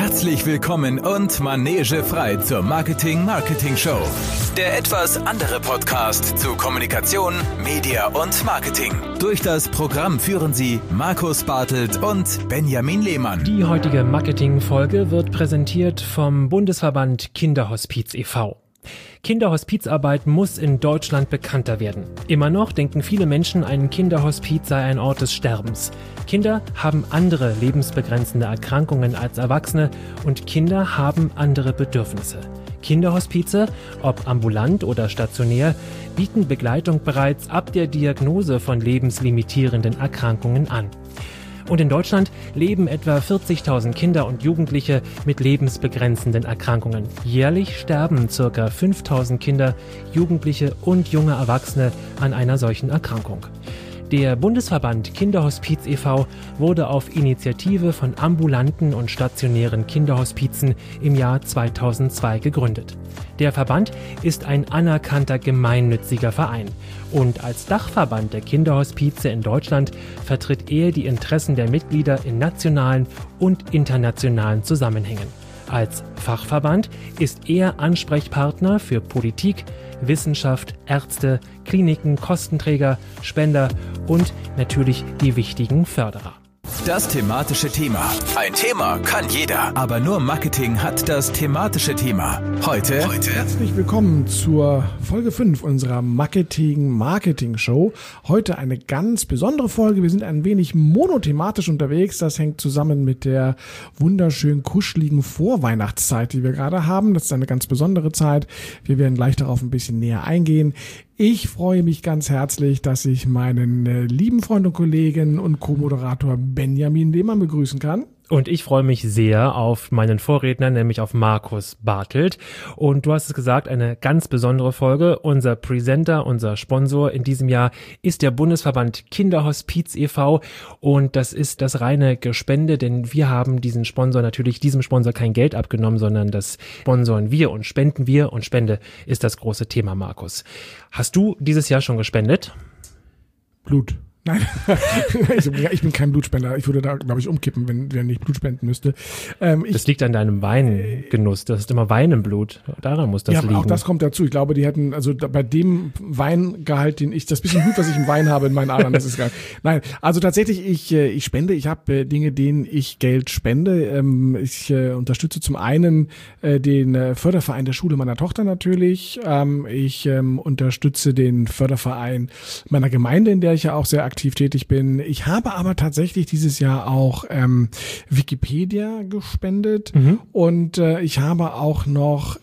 Herzlich willkommen und manegefrei zur Marketing Show. Der etwas andere Podcast zu Kommunikation, Media und Marketing. Durch das Programm führen Sie Markus Bartelt und Benjamin Lehmann. Die heutige Marketing-Folge wird präsentiert vom Bundesverband Kinderhospiz e.V. Kinderhospizarbeit muss in Deutschland bekannter werden. Immer noch denken viele Menschen, ein Kinderhospiz sei ein Ort des Sterbens. Kinder haben andere lebensbegrenzende Erkrankungen als Erwachsene und Kinder haben andere Bedürfnisse. Kinderhospize, ob ambulant oder stationär, bieten Begleitung bereits ab der Diagnose von lebenslimitierenden Erkrankungen an. Und in Deutschland leben etwa 40.000 Kinder und Jugendliche mit lebensbegrenzenden Erkrankungen. Jährlich sterben ca. 5.000 Kinder, Jugendliche und junge Erwachsene an einer solchen Erkrankung. Der Bundesverband Kinderhospiz e.V. wurde auf Initiative von ambulanten und stationären Kinderhospizen im Jahr 2002 gegründet. Der Verband ist ein anerkannter gemeinnütziger Verein und als Dachverband der Kinderhospize in Deutschland vertritt er die Interessen der Mitglieder in nationalen und internationalen Zusammenhängen. Als Fachverband ist er Ansprechpartner für Politik, Wissenschaft, Ärzte, Kliniken, Kostenträger, Spender und natürlich die wichtigen Förderer. Das thematische Thema. Ein Thema kann jeder, aber nur Marketing hat das thematische Thema. Heute. Herzlich willkommen zur Folge 5 unserer Marketing Show. Heute eine ganz besondere Folge. Wir sind ein wenig monothematisch unterwegs. Das hängt zusammen mit der wunderschön kuscheligen Vorweihnachtszeit, die wir gerade haben. Das ist eine ganz besondere Zeit. Wir werden gleich darauf ein bisschen näher eingehen. Ich freue mich ganz herzlich, dass ich meinen lieben Freund und Kollegen und Co-Moderator Benjamin Lehmann begrüßen kann. Und ich freue mich sehr auf meinen Vorredner, nämlich auf Markus Bartelt. Und du hast es gesagt, eine ganz besondere Folge. Unser Presenter, unser Sponsor in diesem Jahr ist der Bundesverband Kinderhospiz e.V. Und das ist das reine Gespende, denn wir haben diesem Sponsor kein Geld abgenommen, sondern das sponsoren wir und spenden wir. Und Spende ist das große Thema, Markus. Hast du dieses Jahr schon gespendet? Blut. Nein, ich bin kein Blutspender. Ich würde da, glaube ich, umkippen, wenn ich Blut spenden müsste. Das liegt an deinem Weingenuss. Das ist immer Wein im Blut. Daran muss das liegen. Ja, auch das kommt dazu. Ich glaube, die hätten, also bei dem Weingehalt, das bisschen Blut, was ich im Wein habe in meinen Adern, das ist geil. Nein, also tatsächlich, ich spende. Ich habe Dinge, denen ich Geld spende. Ich unterstütze zum einen den Förderverein der Schule meiner Tochter natürlich. Ich unterstütze den Förderverein meiner Gemeinde, in der ich ja auch sehr aktiv tätig bin. Ich habe aber tatsächlich dieses Jahr auch Wikipedia gespendet und ich habe auch noch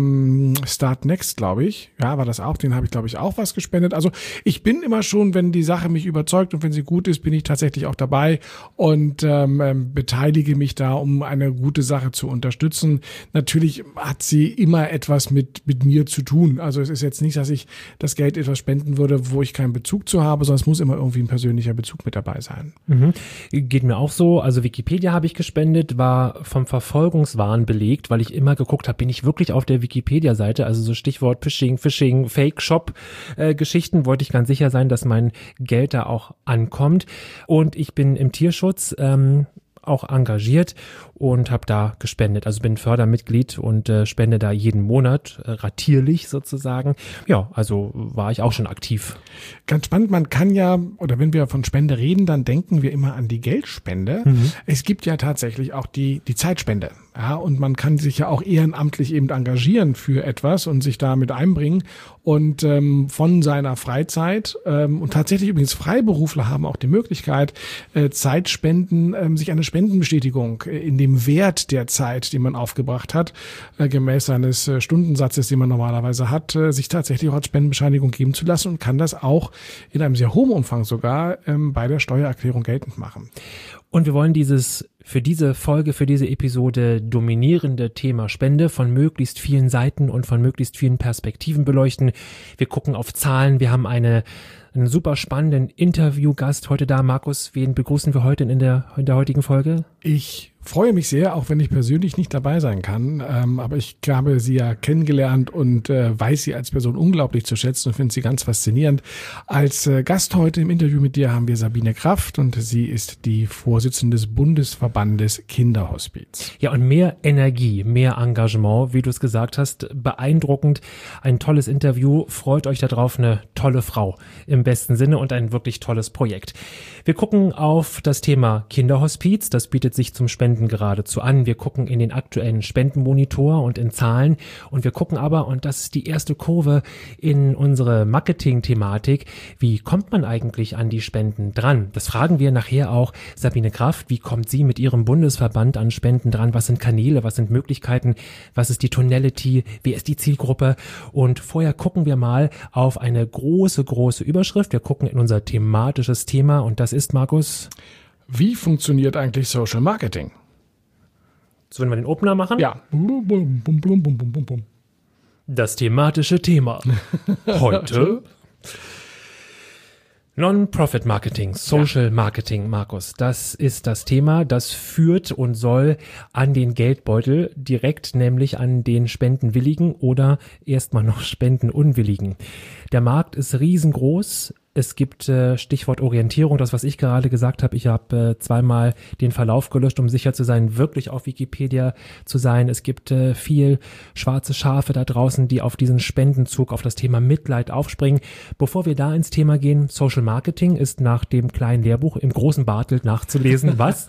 Start Next, glaube ich. Ja, war das auch. Den habe ich, glaube ich, auch was gespendet. Also ich bin immer schon, wenn die Sache mich überzeugt und wenn sie gut ist, bin ich tatsächlich auch dabei und beteilige mich da, um eine gute Sache zu unterstützen. Natürlich hat sie immer etwas mit mir zu tun. Also es ist jetzt nicht, dass ich das Geld etwas spenden würde, wo ich keinen Bezug zu habe, sondern es muss immer irgendwie ein persönlicher Bezug mit dabei sein. Geht mir auch so. Also Wikipedia habe ich gespendet, war vom Verfolgungswahn belegt, weil ich immer geguckt habe, bin ich wirklich auf der Wikipedia-Seite, also so Stichwort Phishing, Fake-Shop-Geschichten, wollte ich ganz sicher sein, dass mein Geld da auch ankommt. Und ich bin im Tierschutz auch engagiert und habe da gespendet. Also bin Fördermitglied und spende da jeden Monat, ratierlich sozusagen. Ja, also war ich auch schon aktiv. Ganz spannend, man kann ja, oder wenn wir von Spende reden, dann denken wir immer an die Geldspende. Es gibt ja tatsächlich auch die Zeitspende. Ja, und man kann sich ja auch ehrenamtlich eben engagieren für etwas und sich damit einbringen und von seiner Freizeit und tatsächlich übrigens Freiberufler haben auch die Möglichkeit, Zeitspenden, sich eine Spendenbestätigung in dem Wert der Zeit, die man aufgebracht hat, gemäß seines Stundensatzes, den man normalerweise hat, sich tatsächlich auch als Spendenbescheinigung geben zu lassen und kann das auch in einem sehr hohen Umfang sogar bei der Steuererklärung geltend machen. Und wir wollen für diese Folge, für diese Episode dominierende Thema Spende von möglichst vielen Seiten und von möglichst vielen Perspektiven beleuchten. Wir gucken auf Zahlen. Wir haben einen super spannenden Interviewgast heute da. Markus, wen begrüßen wir heute in der heutigen Folge? Ich freue mich sehr, auch wenn ich persönlich nicht dabei sein kann. Aber ich habe sie ja kennengelernt und weiß sie als Person unglaublich zu schätzen und finde sie ganz faszinierend. Als Gast heute im Interview mit dir haben wir Sabine Kraft und sie ist die Vorsitzende des Bundesverbandes Kinderhospiz. Ja, und mehr Energie, mehr Engagement, wie du es gesagt hast, beeindruckend. Ein tolles Interview, freut euch darauf, eine tolle Frau im besten Sinne und ein wirklich tolles Projekt. Wir gucken auf das Thema Kinderhospiz, das bietet sich zum Spenden geradezu an. Wir gucken in den aktuellen Spendenmonitor und in Zahlen und wir gucken aber, und das ist die erste Kurve in unsere Marketing-Thematik, wie kommt man eigentlich an die Spenden dran? Das fragen wir nachher auch Sabine Kraft, wie kommt sie mit ihrem Bundesverband an Spenden dran? Was sind Kanäle, was sind Möglichkeiten, was ist die Tonality, wer ist die Zielgruppe? Und vorher gucken wir mal auf eine große Überschrift. Wir gucken in unser thematisches Thema und das ist, Markus? Wie funktioniert eigentlich Social Marketing? Sollen wir den Opener machen? Ja. Das thematische Thema. Heute Non-Profit Marketing, Social Marketing, Markus. Das ist das Thema, das führt und soll an den Geldbeutel direkt, nämlich an den Spendenwilligen oder erstmal noch Spendenunwilligen. Der Markt ist riesengroß. Es gibt Stichwort Orientierung, das, was ich gerade gesagt habe. Ich habe zweimal den Verlauf gelöscht, um sicher zu sein, wirklich auf Wikipedia zu sein. Es gibt viel schwarze Schafe da draußen, die auf diesen Spendenzug, auf das Thema Mitleid aufspringen. Bevor wir da ins Thema gehen, Social Marketing ist nach dem kleinen Lehrbuch im großen Bartelt nachzulesen. Was?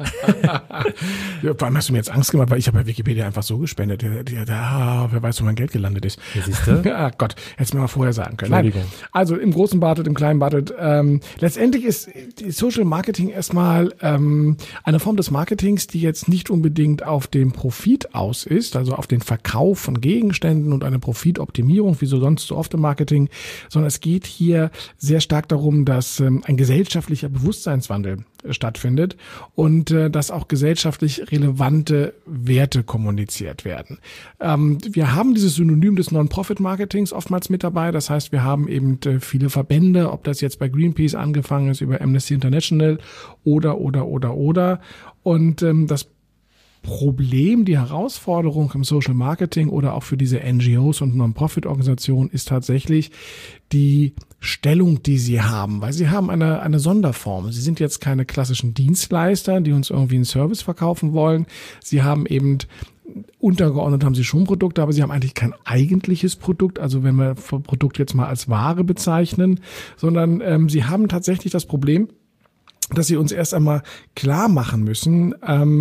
Ja, vor allem hast du mir jetzt Angst gemacht, weil ich habe bei Wikipedia einfach so gespendet. Wer weiß, wo mein Geld gelandet ist. Ja, siehst du? Ja, Gott, hättest du mir mal vorher sagen können. Entschuldigung. Nein. Also im großen Bartelt, im kleinen Bartelt. Letztendlich ist die Social Marketing erstmal eine Form des Marketings, die jetzt nicht unbedingt auf den Profit aus ist, also auf den Verkauf von Gegenständen und eine Profitoptimierung, wie so sonst so oft im Marketing, sondern es geht hier sehr stark darum, dass ein gesellschaftlicher Bewusstseinswandel stattfindet und dass auch gesellschaftlich relevante Werte kommuniziert werden. Wir haben dieses Synonym des Non-Profit-Marketings oftmals mit dabei. Das heißt, wir haben eben viele Verbände, ob das jetzt bei Greenpeace angefangen ist, über Amnesty International oder. Und das Problem, die Herausforderung im Social Marketing oder auch für diese NGOs und Non-Profit-Organisationen ist tatsächlich die Stellung, die sie haben, weil sie haben eine Sonderform. Sie sind jetzt keine klassischen Dienstleister, die uns irgendwie einen Service verkaufen wollen. Sie haben eben untergeordnet haben sie schon Produkte, aber sie haben eigentlich kein eigentliches Produkt, also wenn wir Produkt jetzt mal als Ware bezeichnen, sondern sie haben tatsächlich das Problem, dass sie uns erst einmal klar machen müssen,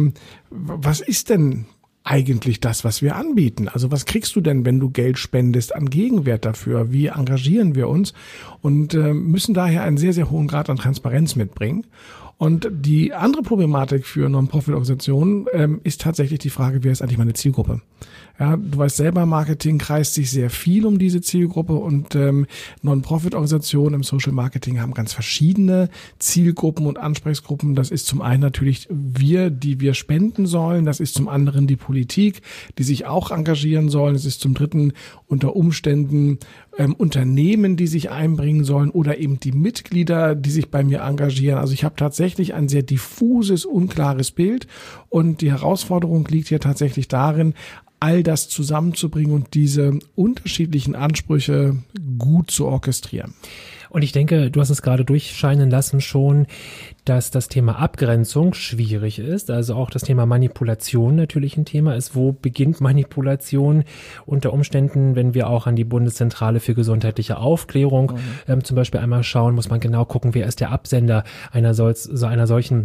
was ist denn eigentlich das, was wir anbieten? Also was kriegst du denn, wenn du Geld spendest, an Gegenwert dafür? Wie engagieren wir uns? Und müssen daher einen sehr, sehr hohen Grad an Transparenz mitbringen. Und die andere Problematik für Non-Profit-Organisationen ist tatsächlich die Frage, wer ist eigentlich meine Zielgruppe? Ja, du weißt selber, Marketing kreist sich sehr viel um diese Zielgruppe und Non-Profit-Organisationen im Social Marketing haben ganz verschiedene Zielgruppen und Ansprechgruppen. Das ist zum einen natürlich wir, die wir spenden sollen. Das ist zum anderen die Politik, die sich auch engagieren sollen. Es ist zum dritten unter Umständen Unternehmen, die sich einbringen sollen oder eben die Mitglieder, die sich bei mir engagieren. Also ich habe tatsächlich ein sehr diffuses, unklares Bild und die Herausforderung liegt hier tatsächlich darin, all das zusammenzubringen und diese unterschiedlichen Ansprüche gut zu orchestrieren. Und ich denke, du hast es gerade durchscheinen lassen schon, dass das Thema Abgrenzung schwierig ist. Also auch das Thema Manipulation natürlich ein Thema ist. Wo beginnt Manipulation? Unter Umständen, wenn wir auch an die Bundeszentrale für gesundheitliche Aufklärung zum Beispiel einmal schauen, muss man genau gucken, wer ist der Absender einer solchen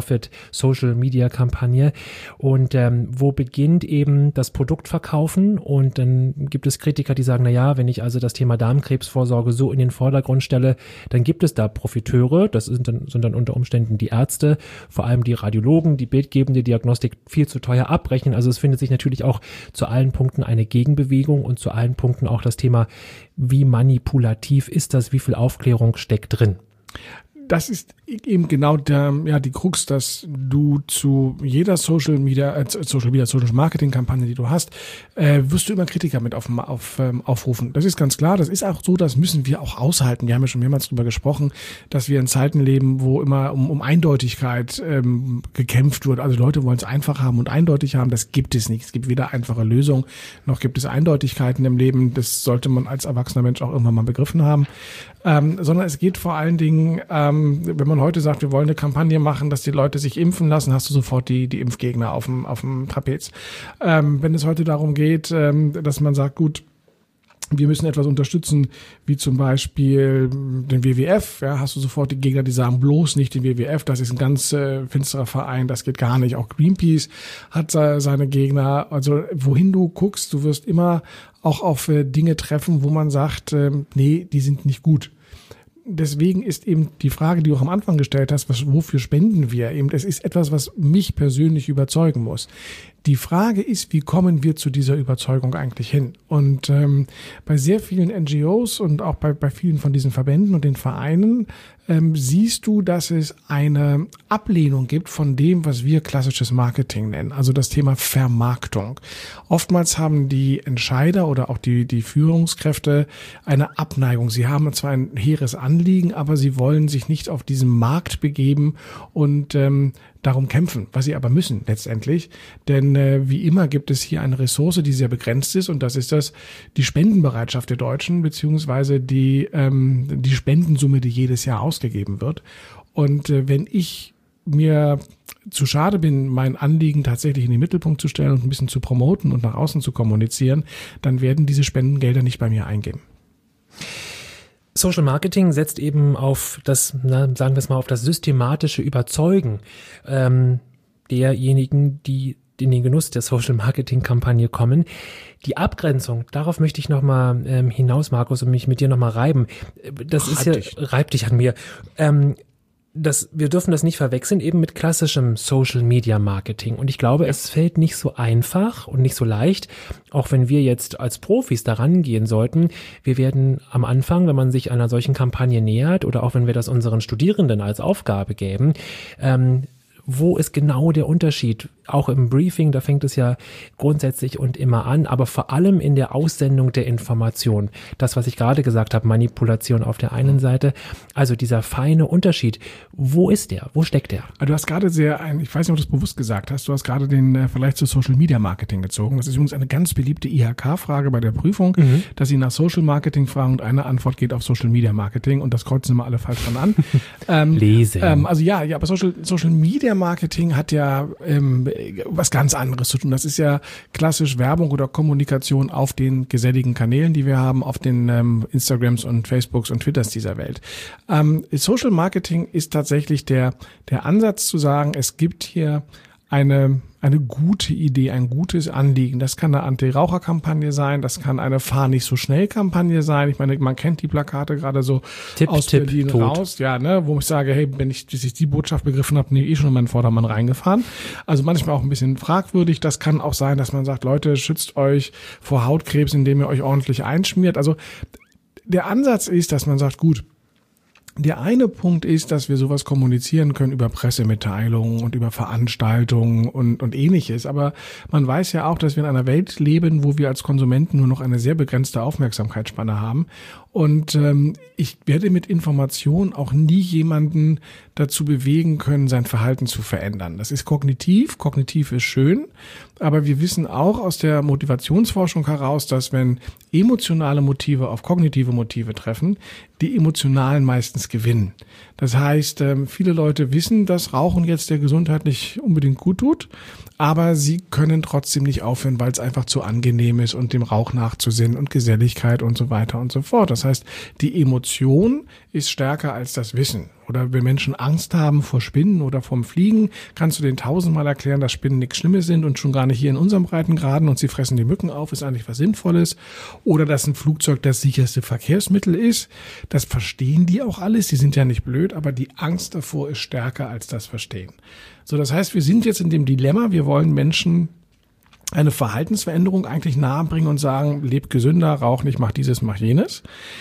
Non-Profit-Social-Media-Kampagne und wo beginnt eben das Produktverkaufen. Und dann gibt es Kritiker, die sagen, na ja, wenn ich also das Thema Darmkrebsvorsorge so in den Vordergrund stelle, dann gibt es da Profiteure, das sind dann unter Umständen die Ärzte, vor allem die Radiologen, die bildgebende Diagnostik viel zu teuer abrechnen. Also es findet sich natürlich auch zu allen Punkten eine Gegenbewegung und zu allen Punkten auch das Thema, wie manipulativ ist das, wie viel Aufklärung steckt drin. das ist eben genau die Krux, dass du zu jeder Social Marketing Kampagne, die du hast, wirst du immer Kritiker mit aufrufen. Das ist ganz klar. Das ist auch so, das müssen wir auch aushalten. Wir haben ja schon mehrmals drüber gesprochen, dass wir in Zeiten leben, wo immer um Eindeutigkeit gekämpft wird. Also Leute wollen es einfach haben und eindeutig haben. Das gibt es nicht. Es gibt weder einfache Lösungen, noch gibt es Eindeutigkeiten im Leben. Das sollte man als erwachsener Mensch auch irgendwann mal begriffen haben. Sondern es geht vor allen Dingen, wenn man heute sagt, wir wollen eine Kampagne machen, dass die Leute sich impfen lassen, hast du sofort die Impfgegner auf dem Trapez. Wenn es heute darum geht, dass man sagt, gut, wir müssen etwas unterstützen, wie zum Beispiel den WWF, ja, hast du sofort die Gegner, die sagen, bloß nicht den WWF, das ist ein ganz finsterer Verein, das geht gar nicht. Auch Greenpeace hat seine Gegner. Also wohin du guckst, du wirst immer auch auf Dinge treffen, wo man sagt, nee, die sind nicht gut. Deswegen ist eben die Frage, die du auch am Anfang gestellt hast, wofür spenden wir? Eben, es ist etwas, was mich persönlich überzeugen muss. Die Frage ist, wie kommen wir zu dieser Überzeugung eigentlich hin? Und bei sehr vielen NGOs und auch bei vielen von diesen Verbänden und den Vereinen siehst du, dass es eine Ablehnung gibt von dem, was wir klassisches Marketing nennen, also das Thema Vermarktung. Oftmals haben die Entscheider oder auch die Führungskräfte eine Abneigung. Sie haben zwar ein hehres Anliegen, aber sie wollen sich nicht auf diesen Markt begeben und darum kämpfen, was sie aber müssen letztendlich. Denn wie immer gibt es hier eine Ressource, die sehr begrenzt ist, und das ist die Spendenbereitschaft der Deutschen, beziehungsweise die Spendensumme, die jedes Jahr ausgegeben wird. Und wenn ich mir zu schade bin, mein Anliegen tatsächlich in den Mittelpunkt zu stellen und ein bisschen zu promoten und nach außen zu kommunizieren, dann werden diese Spendengelder nicht bei mir eingehen. Social Marketing setzt eben auf das, sagen wir es mal, auf das systematische Überzeugen derjenigen, die in den Genuss der Social Marketing Kampagne kommen. Die Abgrenzung, darauf möchte ich nochmal hinaus, Markus, und mich mit dir nochmal reiben. Reib dich an mir. Wir dürfen das nicht verwechseln eben mit klassischem Social Media Marketing. Und ich glaube, es fällt nicht so einfach und nicht so leicht, auch wenn wir jetzt als Profis daran gehen sollten. Wir werden am Anfang, wenn man sich einer solchen Kampagne nähert oder auch wenn wir das unseren Studierenden als Aufgabe geben, wo ist genau der Unterschied? Auch im Briefing, da fängt es ja grundsätzlich und immer an, aber vor allem in der Aussendung der Information. Das, was ich gerade gesagt habe, Manipulation auf der einen Seite, also dieser feine Unterschied. Wo ist der? Wo steckt der? Du hast gerade ich weiß nicht, ob du das bewusst gesagt hast, du hast gerade den Vergleich zu Social Media Marketing gezogen. Das ist übrigens eine ganz beliebte IHK-Frage bei der Prüfung, dass sie nach Social Marketing fragen und eine Antwort geht auf Social Media Marketing, und das kreuzen immer alle falsch dran an. Lesen. Aber Social Media Marketing hat ja was ganz anderes zu tun. Das ist ja klassisch Werbung oder Kommunikation auf den geselligen Kanälen, die wir haben, auf den Instagrams und Facebooks und Twitters dieser Welt. Social Marketing ist tatsächlich der Ansatz zu sagen, es gibt hier eine gute Idee, ein gutes Anliegen. Das kann eine Anti-Raucher-Kampagne sein, das kann eine Fahr-nicht-so-schnell-Kampagne sein. Ich meine, man kennt die Plakate gerade so aus Berlin raus, ja, ne, wo ich sage, hey, bis ich die Botschaft begriffen habe, bin ich schon in meinen Vordermann reingefahren. Also manchmal auch ein bisschen fragwürdig. Das kann auch sein, dass man sagt, Leute, schützt euch vor Hautkrebs, indem ihr euch ordentlich einschmiert. Also der Ansatz ist, dass man sagt, gut, der eine Punkt ist, dass wir sowas kommunizieren können über Pressemitteilungen und über Veranstaltungen und Ähnliches. Aber man weiß ja auch, dass wir in einer Welt leben, wo wir als Konsumenten nur noch eine sehr begrenzte Aufmerksamkeitsspanne haben. Und ich werde mit Information auch nie jemanden dazu bewegen können, sein Verhalten zu verändern. Das ist kognitiv. Kognitiv ist schön. Aber wir wissen auch aus der Motivationsforschung heraus, dass wenn emotionale Motive auf kognitive Motive treffen, die emotionalen meistens gewinnen. Das heißt, viele Leute wissen, dass Rauchen jetzt der Gesundheit nicht unbedingt gut tut, aber sie können trotzdem nicht aufhören, weil es einfach zu angenehm ist und dem Rauch nachzusinnen und Geselligkeit und so weiter und so fort. Das heißt, die Emotion ist stärker als das Wissen. Oder wenn Menschen Angst haben vor Spinnen oder vom Fliegen, kannst du denen 1000-mal erklären, dass Spinnen nichts Schlimmes sind und schon gar nicht hier in unserem Breitengraden und sie fressen die Mücken auf, ist eigentlich was Sinnvolles. Oder dass ein Flugzeug das sicherste Verkehrsmittel ist. Das verstehen die auch alles, die sind ja nicht blöd, aber die Angst davor ist stärker als das Verstehen. So, das heißt, wir sind jetzt in dem Dilemma, wir wollen Menschen eine Verhaltensveränderung eigentlich nahebringen und sagen, leb gesünder, rauch nicht, mach dieses, mach jenes.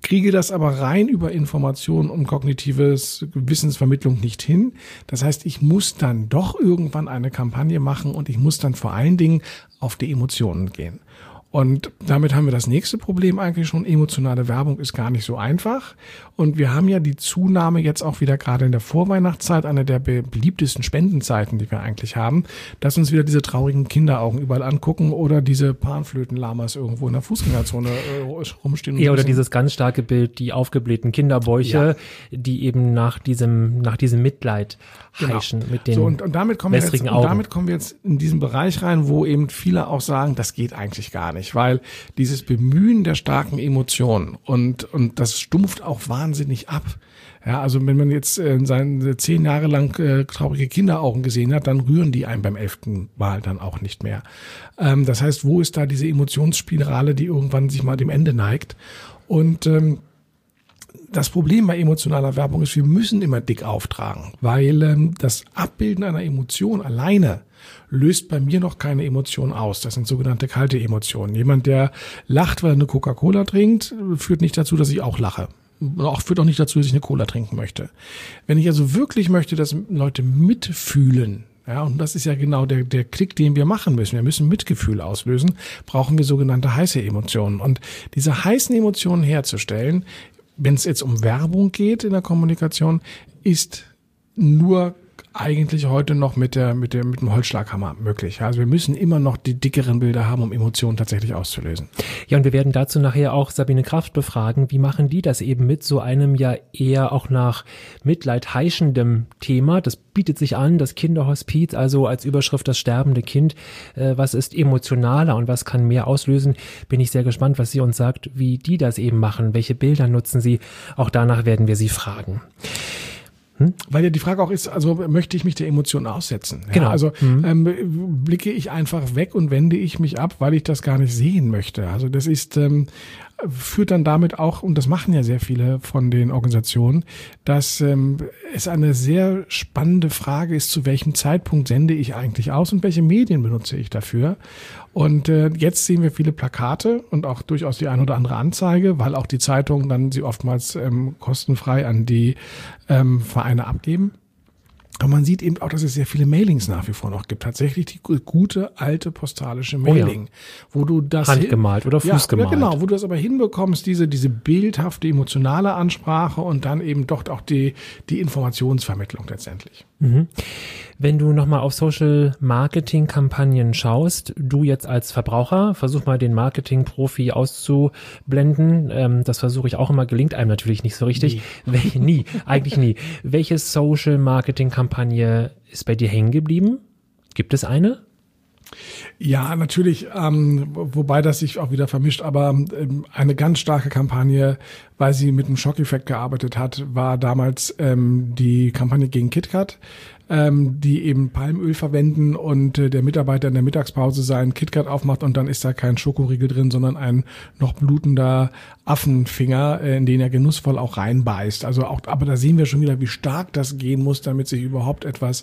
kriege das aber rein über Information und kognitives Wissensvermittlung nicht hin. Das heißt, ich muss dann doch irgendwann eine Kampagne machen und ich muss dann vor allen Dingen auf die Emotionen gehen. Und damit haben wir das nächste Problem eigentlich schon. Emotionale Werbung ist gar nicht so einfach. Und wir haben ja die Zunahme jetzt auch wieder gerade in der Vorweihnachtszeit, eine der beliebtesten Spendenzeiten, die wir eigentlich haben, dass uns wieder diese traurigen Kinderaugen überall angucken oder diese Panflötenlamas irgendwo in der Fußgängerzone rumstehen. Ja, oder dieses ganz starke Bild, die aufgeblähten Kinderbäuche, die eben nach diesem Mitleid heischen mit den und damit kommen wässrigen Augen. Und damit kommen wir jetzt in diesen Bereich rein, wo eben viele auch sagen, das geht eigentlich gar nicht, weil dieses Bemühen der starken Emotionen und das stumpft auch wahnsinnig ab. Ja, also wenn man jetzt seine 10 Jahre lang traurige Kinderaugen gesehen hat, dann rühren die einen beim 11. Mal dann auch nicht mehr. Das heißt, wo ist da diese Emotionsspirale, die irgendwann sich mal dem Ende neigt? Und das Problem bei emotionaler Werbung ist, wir müssen immer dick auftragen, weil das Abbilden einer Emotion alleine löst bei mir noch keine Emotion aus. Das sind sogenannte kalte Emotionen. Jemand, der lacht, weil er eine Coca-Cola trinkt, führt nicht dazu, dass ich auch lache. Führt auch nicht dazu, dass ich eine Cola trinken möchte. Wenn ich also wirklich möchte, dass Leute mitfühlen, ja, und das ist ja genau der Klick, den wir machen müssen. Wir müssen Mitgefühl auslösen, brauchen wir sogenannte heiße Emotionen. Und diese heißen Emotionen herzustellen, wenn es jetzt um Werbung geht in der Kommunikation, ist nur eigentlich heute noch mit dem Holzschlaghammer möglich. Also wir müssen immer noch die dickeren Bilder haben, um Emotionen tatsächlich auszulösen. Ja, und wir werden dazu nachher auch Sabine Kraft befragen. Wie machen die das eben mit so einem ja eher auch nach Mitleid heischendem Thema? Das bietet sich an, das Kinderhospiz, also als Überschrift das sterbende Kind. Was ist emotionaler und was kann mehr auslösen? Bin ich sehr gespannt, was sie uns sagt, wie die das eben machen. Welche Bilder nutzen sie? Auch danach werden wir sie fragen. Weil ja die Frage auch ist, also möchte ich mich der Emotion aussetzen? Ja, genau. Also blicke ich einfach weg und wende ich mich ab, weil ich das gar nicht sehen möchte. Also das ist führt dann damit auch, und das machen ja sehr viele von den Organisationen, dass es eine sehr spannende Frage ist, zu welchem Zeitpunkt sende ich eigentlich aus und welche Medien benutze ich dafür. Und jetzt sehen wir viele Plakate und auch durchaus die ein oder andere Anzeige, weil auch die Zeitungen dann sie oftmals kostenfrei an die Vereine abgeben. Aber man sieht eben auch, dass es sehr viele Mailings nach wie vor noch gibt. Tatsächlich die gute, alte postalische Mailing. Wo du das handgemalt oder fußgemalt. Ja, genau, wo du das aber hinbekommst, diese bildhafte, emotionale Ansprache und dann eben doch auch die Informationsvermittlung letztendlich. Mhm. Wenn du nochmal auf Social-Marketing-Kampagnen schaust, du jetzt als Verbraucher, versuch mal den Marketing-Profi auszublenden. Das versuche ich auch immer, gelingt einem natürlich nicht so richtig. Nie, eigentlich nie. Welche Social-Marketing-Kampagne ist bei dir hängen geblieben? Gibt es eine? Ja, natürlich, wobei das sich auch wieder vermischt, aber eine ganz starke Kampagne, weil sie mit dem Schockeffekt gearbeitet hat, war damals die Kampagne gegen KitKat, die eben Palmöl verwenden und der Mitarbeiter in der Mittagspause seinen KitKat aufmacht und dann ist da kein Schokoriegel drin, sondern ein noch blutender Affenfinger, in den er genussvoll auch reinbeißt. Also auch, aber da sehen wir schon wieder, wie stark das gehen muss, damit sich überhaupt etwas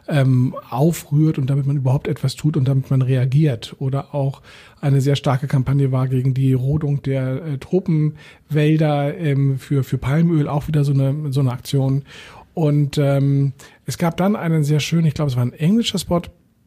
aufrührt und damit man überhaupt etwas tut und damit man reagiert. Oder auch eine sehr starke Kampagne war gegen die Rodung der Tropenwälder für Palmöl, auch wieder so eine Aktion. Und es gab dann einen sehr schönen, ich glaube, es war ein englischer Spot.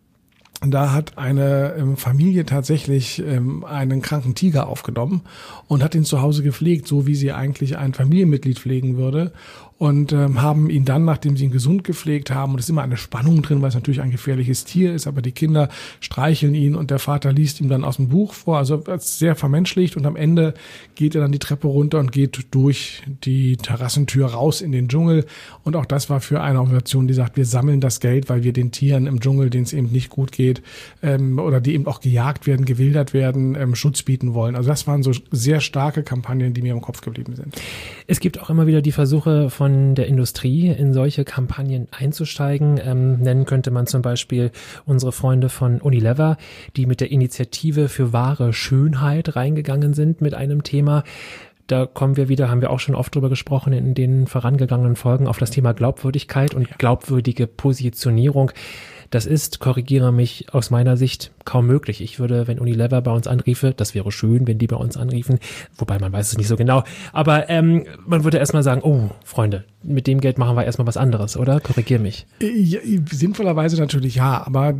Da hat eine Familie tatsächlich einen kranken Tiger aufgenommen und hat ihn zu Hause gepflegt, so wie sie eigentlich ein Familienmitglied pflegen würde. Und haben ihn dann, nachdem sie ihn gesund gepflegt haben, und es ist immer eine Spannung drin, weil es natürlich ein gefährliches Tier ist, aber die Kinder streicheln ihn und der Vater liest ihm dann aus dem Buch vor, also sehr vermenschlicht und am Ende geht er dann die Treppe runter und geht durch die Terrassentür raus in den Dschungel und auch das war für eine Organisation, die sagt, wir sammeln das Geld, weil wir den Tieren im Dschungel, denen es eben nicht gut geht oder die eben auch gejagt werden, gewildert werden, Schutz bieten wollen. Also das waren so sehr starke Kampagnen, die mir im Kopf geblieben sind. Es gibt auch immer wieder die Versuche von der Industrie in solche Kampagnen einzusteigen. Nennen könnte man zum Beispiel unsere Freunde von Unilever, die mit der Initiative für wahre Schönheit reingegangen sind mit einem Thema. Da kommen wir wieder, haben wir auch schon oft drüber gesprochen in den vorangegangenen Folgen, auf das Thema Glaubwürdigkeit und glaubwürdige Positionierung. Das ist, korrigiere mich, aus meiner Sicht kaum möglich. Ich würde, wenn Unilever bei uns anriefe, das wäre schön, wenn die bei uns anriefen, wobei man weiß es nicht so genau, aber man würde erstmal sagen, oh, Freunde, mit dem Geld machen wir erstmal was anderes, oder? Korrigier mich. Ja, sinnvollerweise natürlich ja, aber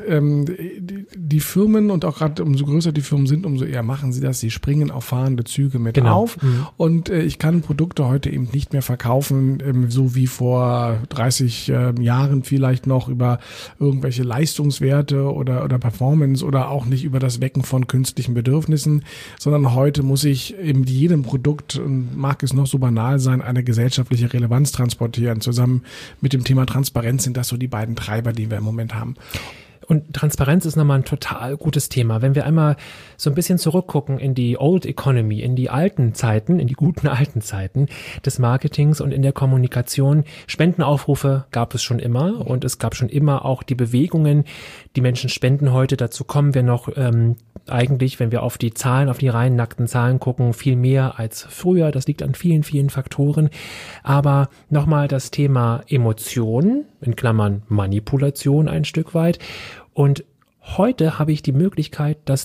die Firmen und auch gerade umso größer die Firmen sind, umso eher machen sie das. Sie springen auf fahrende Züge mit auf und ich kann Produkte heute eben nicht mehr verkaufen, so wie vor 30 Jahren vielleicht noch über irgendwelche Leistungswerte oder Performance oder auch nicht über das Wecken von künstlichen Bedürfnissen, sondern heute muss ich eben jedem Produkt, und mag es noch so banal sein, eine gesellschaftliche Relevanz transportieren. Zusammen mit dem Thema Transparenz sind das so die beiden Treiber, die wir im Moment haben. Und Transparenz ist nochmal ein total gutes Thema. Wenn wir einmal so ein bisschen zurückgucken in die Old Economy, in die alten Zeiten, in die guten alten Zeiten des Marketings und in der Kommunikation, Spendenaufrufe gab es schon immer und es gab schon immer auch die Bewegungen, die Menschen spenden heute. Dazu kommen wir noch eigentlich, wenn wir auf die Zahlen, auf die rein nackten Zahlen gucken, viel mehr als früher. Das liegt an vielen, vielen Faktoren. Aber nochmal das Thema Emotionen, in Klammern Manipulation ein Stück weit. Und heute habe ich die Möglichkeit, das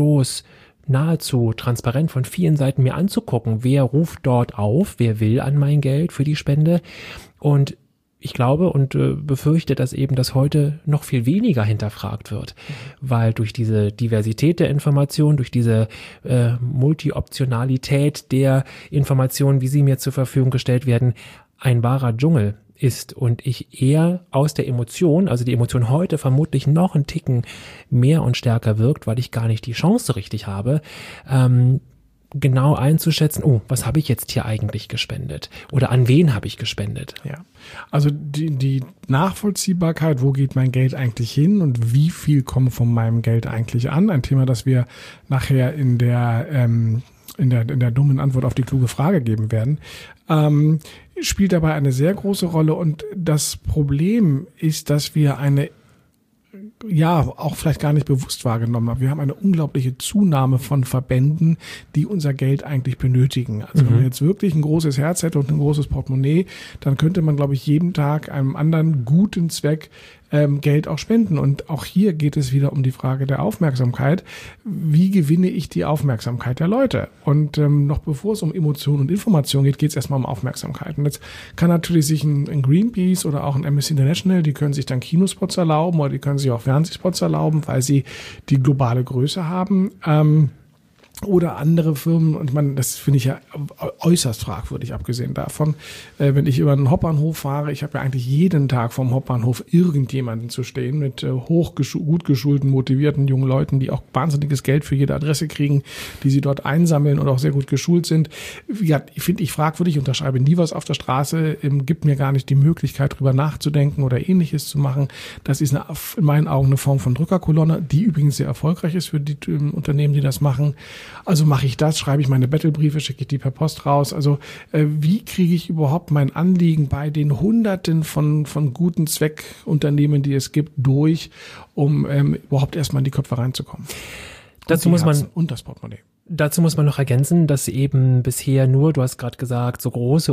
nahezu transparent von vielen Seiten mir anzugucken. Wer ruft dort auf? Wer will an mein Geld für die Spende? Und ich glaube und befürchte, dass eben das heute noch viel weniger hinterfragt wird, weil durch diese Diversität der Information, durch diese Multi-Optionalität der Informationen, wie sie mir zur Verfügung gestellt werden, ein wahrer Dschungel ist und ich eher aus der Emotion, also die Emotion heute vermutlich noch einen Ticken mehr und stärker wirkt, weil ich gar nicht die Chance richtig habe, genau einzuschätzen, oh, was habe ich jetzt hier eigentlich gespendet oder an wen habe ich gespendet? Ja, also die Nachvollziehbarkeit, wo geht mein Geld eigentlich hin und wie viel kommt von meinem Geld eigentlich an? Ein Thema, das wir nachher in der dummen Antwort auf die kluge Frage geben werden, spielt dabei eine sehr große Rolle. Und das Problem ist, dass wir auch vielleicht gar nicht bewusst wahrgenommen haben. Wir haben eine unglaubliche Zunahme von Verbänden, die unser Geld eigentlich benötigen. Also wenn man jetzt wirklich ein großes Herz hätte und ein großes Portemonnaie, dann könnte man, glaube ich, jeden Tag einem anderen guten Zweck Geld auch spenden. Und auch hier geht es wieder um die Frage der Aufmerksamkeit. Wie gewinne ich die Aufmerksamkeit der Leute? Und noch bevor es um Emotionen und Information geht, geht es erstmal um Aufmerksamkeit. Und jetzt kann natürlich sich ein Greenpeace oder auch ein Amnesty International, die können sich dann Kinospots erlauben oder die können sich auch Fernsehspots erlauben, weil sie die globale Größe haben. Oder andere Firmen, und das finde ich ja äußerst fragwürdig, abgesehen davon, wenn ich über einen Hauptbahnhof fahre, ich habe ja eigentlich jeden Tag vom Hauptbahnhof irgendjemanden zu stehen mit gut geschulten, motivierten jungen Leuten, die auch wahnsinniges Geld für jede Adresse kriegen, die sie dort einsammeln und auch sehr gut geschult sind. Ja, finde ich fragwürdig, unterschreibe nie was auf der Straße, gibt mir gar nicht die Möglichkeit, drüber nachzudenken oder Ähnliches zu machen. Das ist in meinen Augen eine Form von Drückerkolonne, die übrigens sehr erfolgreich ist für die Unternehmen, die das machen. Also mache ich das, schreibe ich meine Battlebriefe, schicke ich die per Post raus. Also wie kriege ich überhaupt mein Anliegen bei den Hunderten von guten Zweckunternehmen, die es gibt, durch, um überhaupt erstmal in die Köpfe reinzukommen? Dazu muss man und das Portemonnaie. Dazu muss man noch ergänzen, dass eben bisher nur, du hast gerade gesagt, so große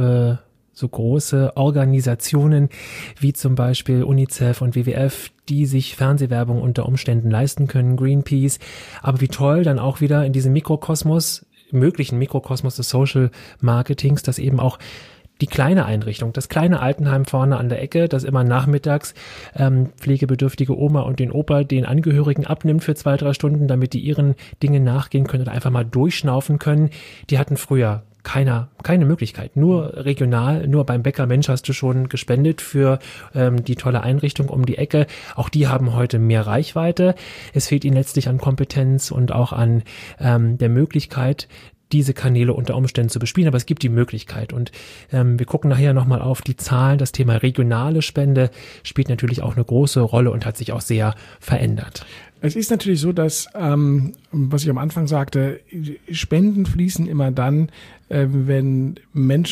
Organisationen wie zum Beispiel UNICEF und WWF, die sich Fernsehwerbung unter Umständen leisten können, Greenpeace. Aber wie toll dann auch wieder in diesem möglichen Mikrokosmos des Social Marketings, dass eben auch die kleine Einrichtung, das kleine Altenheim vorne an der Ecke, das immer nachmittags pflegebedürftige Oma und den Opa den Angehörigen abnimmt für 2-3 Stunden, damit die ihren Dingen nachgehen können oder einfach mal durchschnaufen können. Die hatten früher keine Möglichkeit. Nur regional, nur beim Bäcker Mensch hast du schon gespendet für die tolle Einrichtung um die Ecke. Auch die haben heute mehr Reichweite. Es fehlt ihnen letztlich an Kompetenz und auch an der Möglichkeit, diese Kanäle unter Umständen zu bespielen, aber es gibt die Möglichkeit und wir gucken nachher nochmal auf die Zahlen. Das Thema regionale Spende spielt natürlich auch eine große Rolle und hat sich auch sehr verändert. Es ist natürlich so, dass, was ich am Anfang sagte, Spenden fließen immer dann, wenn Menschen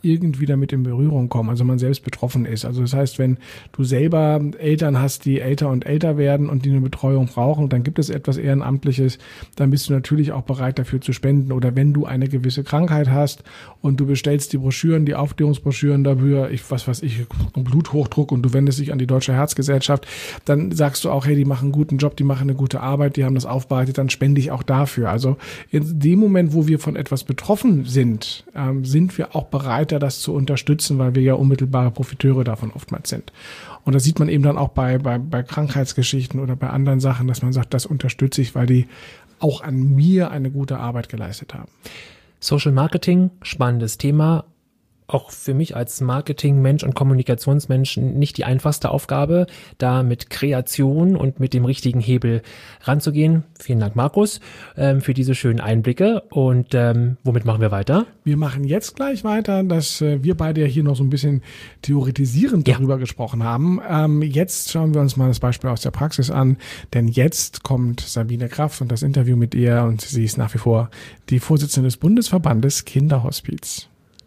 irgendwie damit in Berührung kommen, also man selbst betroffen ist. Also das heißt, wenn du selber Eltern hast, die älter und älter werden und die eine Betreuung brauchen, dann gibt es etwas Ehrenamtliches, dann bist du natürlich auch bereit dafür zu spenden. Oder wenn du eine gewisse Krankheit hast und du bestellst die Broschüren, die Aufklärungsbroschüren dafür, Bluthochdruck und du wendest dich an die Deutsche Herzgesellschaft, dann sagst du auch, hey, die machen einen guten Job, die machen eine gute Arbeit, die haben das aufbereitet, dann spende ich auch dafür. Also in dem Moment, wo wir von etwas betroffen sind, sind wir auch bereit, das zu unterstützen, weil wir ja unmittelbare Profiteure davon oftmals sind. Und das sieht man eben dann auch bei Krankheitsgeschichten oder bei anderen Sachen, dass man sagt, das unterstütze ich, weil die auch an mir eine gute Arbeit geleistet haben. Social Marketing, spannendes Thema. Auch für mich als Marketingmensch und Kommunikationsmensch nicht die einfachste Aufgabe, da mit Kreation und mit dem richtigen Hebel ranzugehen. Vielen Dank, Markus, für diese schönen Einblicke. Und womit machen wir weiter? Wir machen jetzt gleich weiter, dass wir beide ja hier noch so ein bisschen theoretisierend darüber gesprochen haben. Jetzt schauen wir uns mal das Beispiel aus der Praxis an, denn jetzt kommt Sabine Kraft und das Interview mit ihr und sie ist nach wie vor die Vorsitzende des Bundesverbandes Kinderhospiz.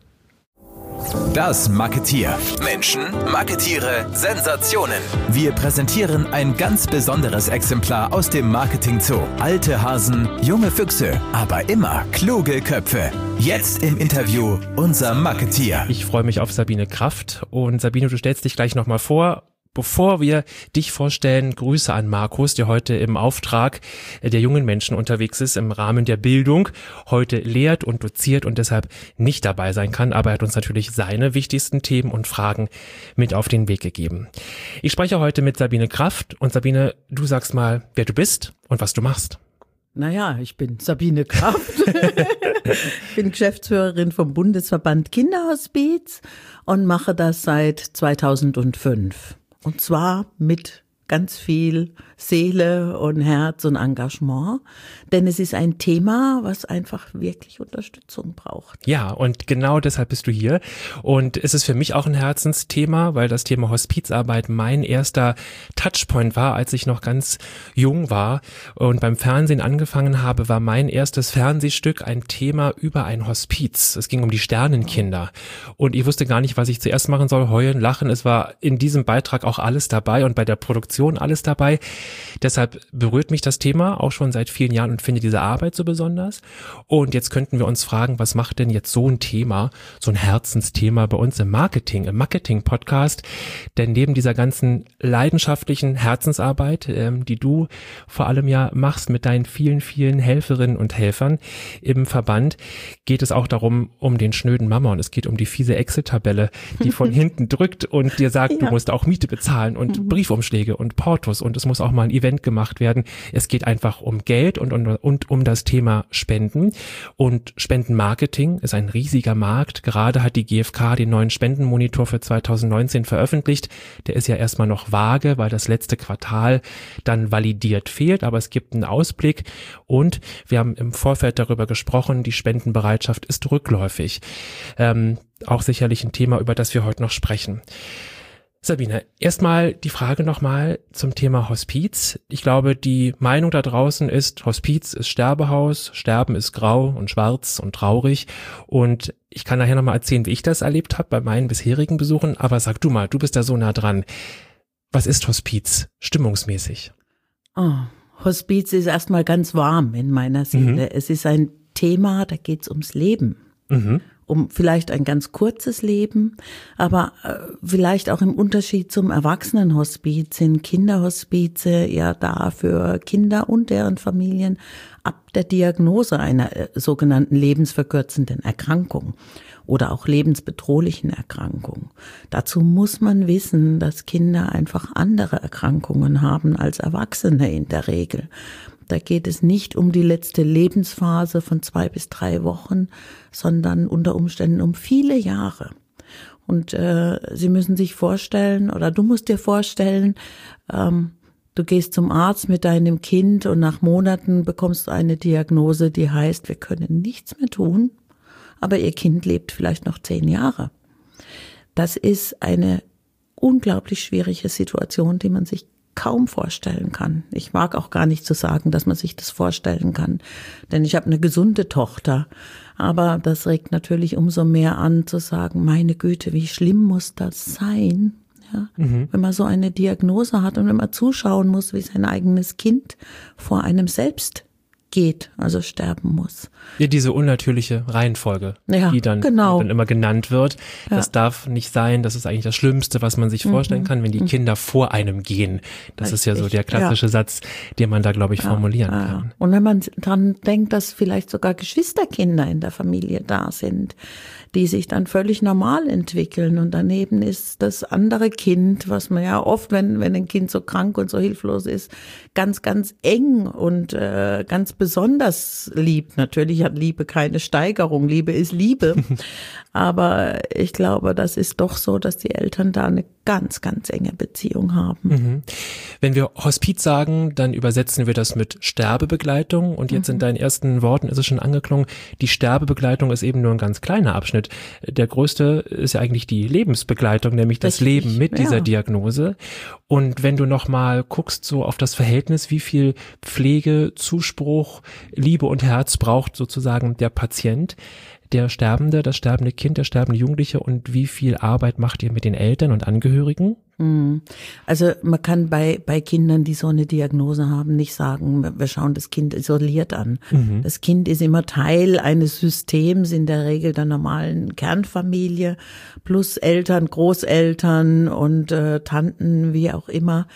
Das Marketier. Menschen, Marketiere, Sensationen. Wir präsentieren ein ganz besonderes Exemplar aus dem Marketing Zoo. Alte Hasen, junge Füchse, aber immer kluge Köpfe. Jetzt im Interview unser Marketier. Ich freue mich auf Sabine Kraft und Sabine, du stellst dich gleich nochmal vor. Bevor wir dich vorstellen, Grüße an Markus, der heute im Auftrag der jungen Menschen unterwegs ist, im Rahmen der Bildung, heute lehrt und doziert und deshalb nicht dabei sein kann, aber er hat uns natürlich seine wichtigsten Themen und Fragen mit auf den Weg gegeben. Ich spreche heute mit Sabine Kraft und Sabine, du sagst mal, wer du bist und was du machst. Naja, ich bin Sabine Kraft, ich bin Geschäftsführerin vom Bundesverband Kinderhospiz und mache das seit 2005. Und zwar mit ganz viel Seele und Herz und Engagement, denn es ist ein Thema, was einfach wirklich Unterstützung braucht. Ja, und genau deshalb bist du hier und es ist für mich auch ein Herzensthema, weil das Thema Hospizarbeit mein erster Touchpoint war, als ich noch ganz jung war und beim Fernsehen angefangen habe, war mein erstes Fernsehstück ein Thema über ein Hospiz. Es ging um die Sternenkinder und ich wusste gar nicht, was ich zuerst machen soll, heulen, lachen. Es war in diesem Beitrag auch alles dabei und bei der Produktion alles dabei. Deshalb berührt mich das Thema auch schon seit vielen Jahren und finde diese Arbeit so besonders. Und jetzt könnten wir uns fragen, was macht denn jetzt so ein Thema, so ein Herzensthema bei uns im Marketing-Podcast? Denn neben dieser ganzen leidenschaftlichen Herzensarbeit, die du vor allem ja machst mit deinen vielen, vielen Helferinnen und Helfern im Verband, geht es auch darum, um den schnöden Mammon. Es geht um die fiese Excel-Tabelle, die von hinten drückt und dir sagt, du musst auch Miete bezahlen und Briefumschläge und Portos und es muss auch mal ein Event gemacht werden. Es geht einfach um Geld und um das Thema Spenden. Und Spendenmarketing ist ein riesiger Markt. Gerade hat die GfK den neuen Spendenmonitor für 2019 veröffentlicht. Der ist ja erstmal noch vage, weil das letzte Quartal dann validiert fehlt, aber es gibt einen Ausblick und wir haben im Vorfeld darüber gesprochen, die Spendenbereitschaft ist rückläufig. Auch sicherlich ein Thema, über das wir heute noch sprechen. Sabine, erstmal die Frage nochmal zum Thema Hospiz. Ich glaube, die Meinung da draußen ist, Hospiz ist Sterbehaus, Sterben ist grau und schwarz und traurig. Und ich kann nachher nochmal erzählen, wie ich das erlebt habe bei meinen bisherigen Besuchen. Aber sag du mal, du bist da so nah dran. Was ist Hospiz stimmungsmäßig? Oh, Hospiz ist erstmal ganz warm in meiner Seele. Es ist ein Thema, da geht's ums Leben. Um vielleicht ein ganz kurzes Leben, aber vielleicht auch im Unterschied zum Erwachsenenhospiz sind Kinderhospize ja da für Kinder und deren Familien ab der Diagnose einer sogenannten lebensverkürzenden Erkrankung oder auch lebensbedrohlichen Erkrankung. Dazu muss man wissen, dass Kinder einfach andere Erkrankungen haben als Erwachsene in der Regel. Da geht es nicht um die letzte Lebensphase von 2 bis 3 Wochen, sondern unter Umständen um viele Jahre. Und Sie müssen sich vorstellen, oder du musst dir vorstellen, du gehst zum Arzt mit deinem Kind und nach Monaten bekommst du eine Diagnose, die heißt, wir können nichts mehr tun, aber ihr Kind lebt vielleicht noch 10 Jahre. Das ist eine unglaublich schwierige Situation, die man sich kaum vorstellen kann. Ich mag auch gar nicht zu sagen, dass man sich das vorstellen kann, denn ich habe eine gesunde Tochter. Aber das regt natürlich umso mehr an zu sagen, meine Güte, wie schlimm muss das sein, ja? Wenn man so eine Diagnose hat und wenn man zuschauen muss, wie sein eigenes Kind vor einem selbst geht, also sterben muss. Ja, diese unnatürliche Reihenfolge, die dann immer genannt wird. Ja. Das darf nicht sein, das ist eigentlich das Schlimmste, was man sich vorstellen kann, wenn die Kinder vor einem gehen. Das ist ja so der klassische Satz, den man da, glaube ich, formulieren kann. Und wenn man dran denkt, dass vielleicht sogar Geschwisterkinder in der Familie da sind, die sich dann völlig normal entwickeln und daneben ist das andere Kind, was man ja oft, wenn ein Kind so krank und so hilflos ist, ganz, ganz eng und ganz besonders liebt. Natürlich hat Liebe keine Steigerung, Liebe ist Liebe, aber ich glaube, das ist doch so, dass die Eltern da eine ganz, ganz enge Beziehung haben. Wenn wir Hospiz sagen, dann übersetzen wir das mit Sterbebegleitung und jetzt in deinen ersten Worten ist es schon angeklungen, die Sterbebegleitung ist eben nur ein ganz kleiner Abschnitt. Der größte ist ja eigentlich die Lebensbegleitung, nämlich das Leben mit dieser Diagnose. Und wenn du nochmal guckst so auf das Verhältnis, wie viel Pflege, Zuspruch, Liebe und Herz braucht sozusagen der Patient, der Sterbende, das sterbende Kind, der sterbende Jugendliche und wie viel Arbeit macht ihr mit den Eltern und Angehörigen? Also man kann bei Kindern, die so eine Diagnose haben, nicht sagen, wir schauen das Kind isoliert an. Das Kind ist immer Teil eines Systems, in der Regel der normalen Kernfamilie, plus Eltern, Großeltern und Tanten, wie auch immer.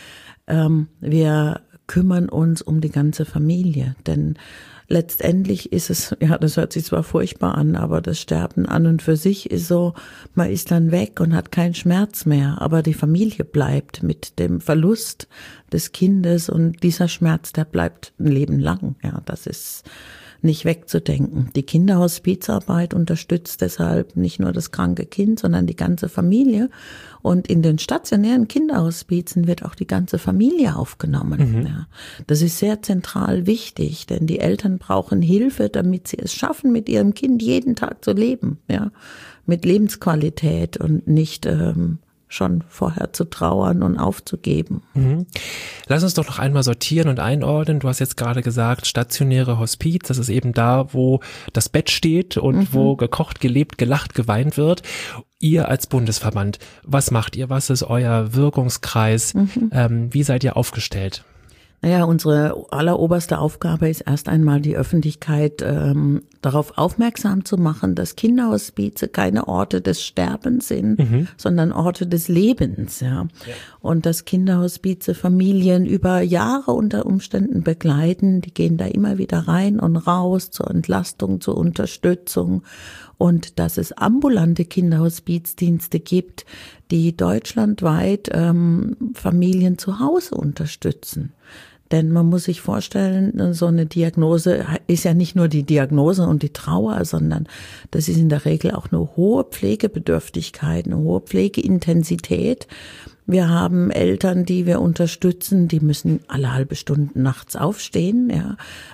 Wir kümmern uns um die ganze Familie, denn letztendlich ist es, ja, das hört sich zwar furchtbar an, aber das Sterben an und für sich ist so, man ist dann weg und hat keinen Schmerz mehr, aber die Familie bleibt mit dem Verlust des Kindes und dieser Schmerz, der bleibt ein Leben lang, ja, das ist nicht wegzudenken. Die Kinderhospizarbeit unterstützt deshalb nicht nur das kranke Kind, sondern die ganze Familie. Und in den stationären Kinderhospizen wird auch die ganze Familie aufgenommen. Ja. Das ist sehr zentral wichtig, denn die Eltern brauchen Hilfe, damit sie es schaffen, mit ihrem Kind jeden Tag zu leben. Ja, mit Lebensqualität und nicht schon vorher zu trauern und aufzugeben. Lass uns doch noch einmal sortieren und einordnen. Du hast jetzt gerade gesagt, stationäre Hospiz, das ist eben da, wo das Bett steht und wo gekocht, gelebt, gelacht, geweint wird. Ihr als Bundesverband, was macht ihr? Was ist euer Wirkungskreis? Wie seid ihr aufgestellt? Naja, unsere alleroberste Aufgabe ist erst einmal die Öffentlichkeit darauf aufmerksam zu machen, dass Kinderhospize keine Orte des Sterbens sind, sondern Orte des Lebens. Ja. Und dass Kinderhospize Familien über Jahre unter Umständen begleiten. Die gehen da immer wieder rein und raus zur Entlastung, zur Unterstützung. Und dass es ambulante Kinderhospizdienste gibt, die deutschlandweit Familien zu Hause unterstützen. Denn man muss sich vorstellen, so eine Diagnose ist ja nicht nur die Diagnose und die Trauer, sondern das ist in der Regel auch eine hohe Pflegebedürftigkeit, eine hohe Pflegeintensität. Wir haben Eltern, die wir unterstützen, die müssen alle halbe Stunde nachts aufstehen, ja,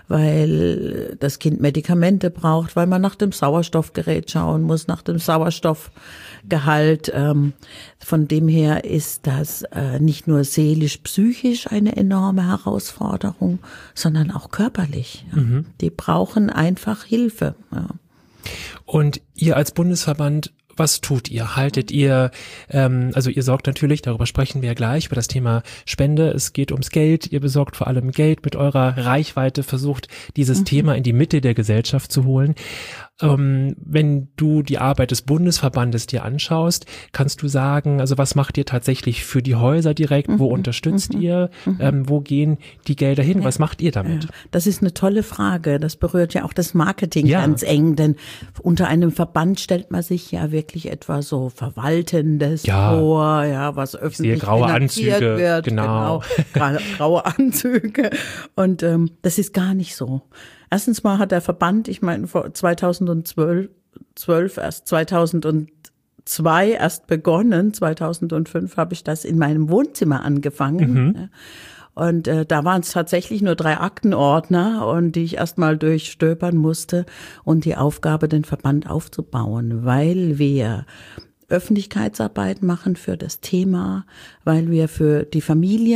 weil das Kind Medikamente braucht, weil man nach dem Sauerstoffgerät schauen muss, nach dem Sauerstoffgehalt. Von dem her ist das nicht nur seelisch-psychisch eine enorme Herausforderung, sondern auch körperlich. Ja. Die brauchen einfach Hilfe. Ja. Und ihr als Bundesverband, was tut ihr? Haltet ihr, also ihr sorgt natürlich, darüber sprechen wir ja gleich, über das Thema Spende. Es geht ums Geld. Ihr besorgt vor allem Geld mit eurer Reichweite, versucht dieses Thema in die Mitte der Gesellschaft zu holen. Wenn du die Arbeit des Bundesverbandes dir anschaust, kannst du sagen, also was macht ihr tatsächlich für die Häuser direkt? Wo unterstützt ihr? Wo gehen die Gelder hin? Ja. Was macht ihr damit? Ja. Das ist eine tolle Frage. Das berührt ja auch das Marketing ganz eng, denn unter einem Verband stellt man sich ja wirklich etwa so Verwaltendes vor, ja, was öffentlich graue finanziert Anzüge, wird. genau. Graue Anzüge. Und das ist gar nicht so. Erstens mal hat der Verband, ich meine, vor 2002 erst begonnen. 2005 habe ich das in meinem Wohnzimmer angefangen. Und da waren es tatsächlich nur 3 Aktenordner und die ich erstmal durchstöbern musste und die Aufgabe, den Verband aufzubauen, weil wir Öffentlichkeitsarbeit machen für das Thema, weil wir für die Familien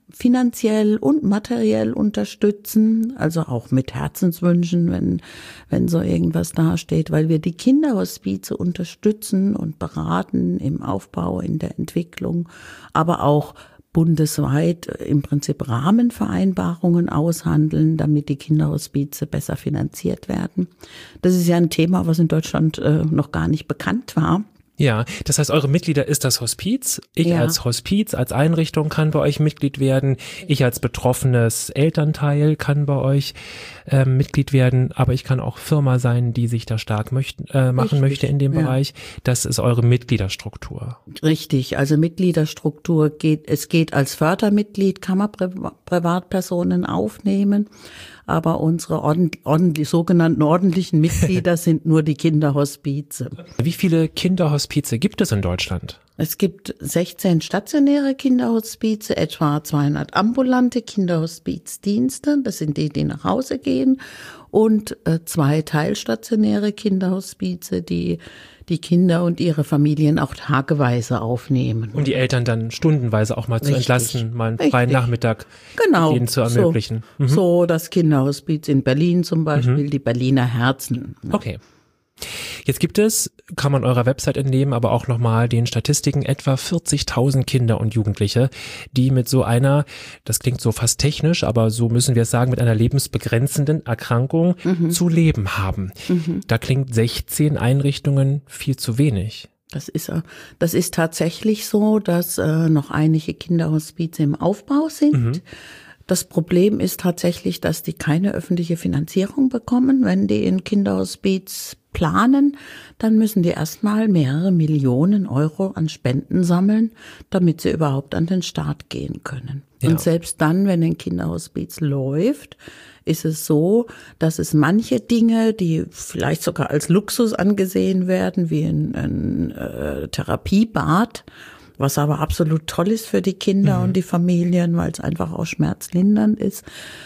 finanziell und materiell unterstützen, also auch mit Herzenswünschen, wenn so irgendwas dasteht, weil wir die Kinderhospize unterstützen und beraten im Aufbau, in der Entwicklung, aber auch bundesweit im Prinzip Rahmenvereinbarungen aushandeln, damit die Kinderhospize besser finanziert werden. Das ist ja ein Thema, was in Deutschland noch gar nicht bekannt war. Ja, das heißt, eure Mitglieder ist das Hospiz. Ich als Hospiz, als Einrichtung kann bei euch Mitglied werden. Ich als betroffenes Elternteil kann bei euch Mitglied werden. Aber ich kann auch Firma sein, die sich da stark machen möchte in dem Bereich. Das ist eure Mitgliederstruktur. Richtig, also Mitgliederstruktur es geht als Fördermitglied, kann man Privatpersonen aufnehmen. Aber unsere sogenannten ordentlichen Mitglieder sind nur die Kinderhospize. Wie viele Kinderhospize gibt es in Deutschland? Es gibt 16 stationäre Kinderhospize, etwa 200 ambulante Kinderhospizdienste, das sind die nach Hause gehen, und 2 teilstationäre Kinderhospize, die Kinder und ihre Familien auch tageweise aufnehmen. Um die Eltern dann stundenweise auch mal zu entlasten, mal einen freien Nachmittag ihnen zu ermöglichen. So das Kinderhospiz in Berlin zum Beispiel, die Berliner Herzen. Okay. Jetzt gibt es, kann man eurer Website entnehmen, aber auch nochmal den Statistiken, etwa 40.000 Kinder und Jugendliche, die mit so einer, das klingt so fast technisch, aber so müssen wir es sagen, mit einer lebensbegrenzenden Erkrankung zu leben haben. Da klingt 16 Einrichtungen viel zu wenig. Das ist tatsächlich so, dass noch einige Kinderhospize im Aufbau sind. Das Problem ist tatsächlich, dass die keine öffentliche Finanzierung bekommen. Wenn die in Kinderhospiz planen, dann müssen die erstmal mehrere Millionen Euro an Spenden sammeln, damit sie überhaupt an den Start gehen können. Ja. Und selbst dann, wenn ein Kinderhospiz läuft, ist es so, dass es manche Dinge, die vielleicht sogar als Luxus angesehen werden, wie ein Therapiebad, was aber absolut toll ist für die Kinder und die Familien, weil es einfach auch schmerzlindernd ist,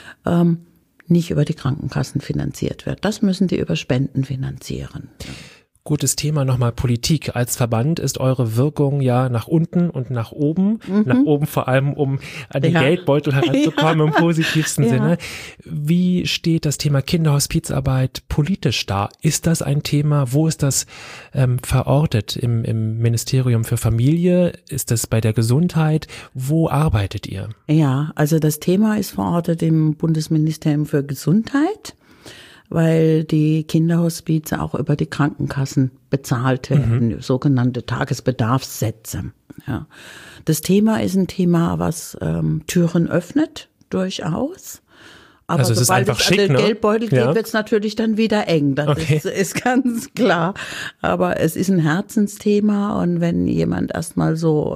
nicht über die Krankenkassen finanziert wird. Das müssen die über Spenden finanzieren. Gutes Thema nochmal Politik. Als Verband ist eure Wirkung ja nach unten und nach oben. Nach oben vor allem, um an den Geldbeutel heranzukommen im positivsten Sinne. Wie steht das Thema Kinderhospizarbeit politisch da? Ist das ein Thema? Wo ist das verortet? Im Ministerium für Familie? Ist das bei der Gesundheit? Wo arbeitet ihr? Ja, also das Thema ist verortet im Bundesministerium für Gesundheit, weil die Kinderhospize auch über die Krankenkassen bezahlt werden, sogenannte Tagesbedarfssätze. Ja. Das Thema ist ein Thema, was Türen öffnet, durchaus. Aber also es sobald ist einfach es schick, an den ne? Geldbeutel geht, wird es natürlich dann wieder eng. Das ist ganz klar. Aber es ist ein Herzensthema, und wenn jemand erstmal so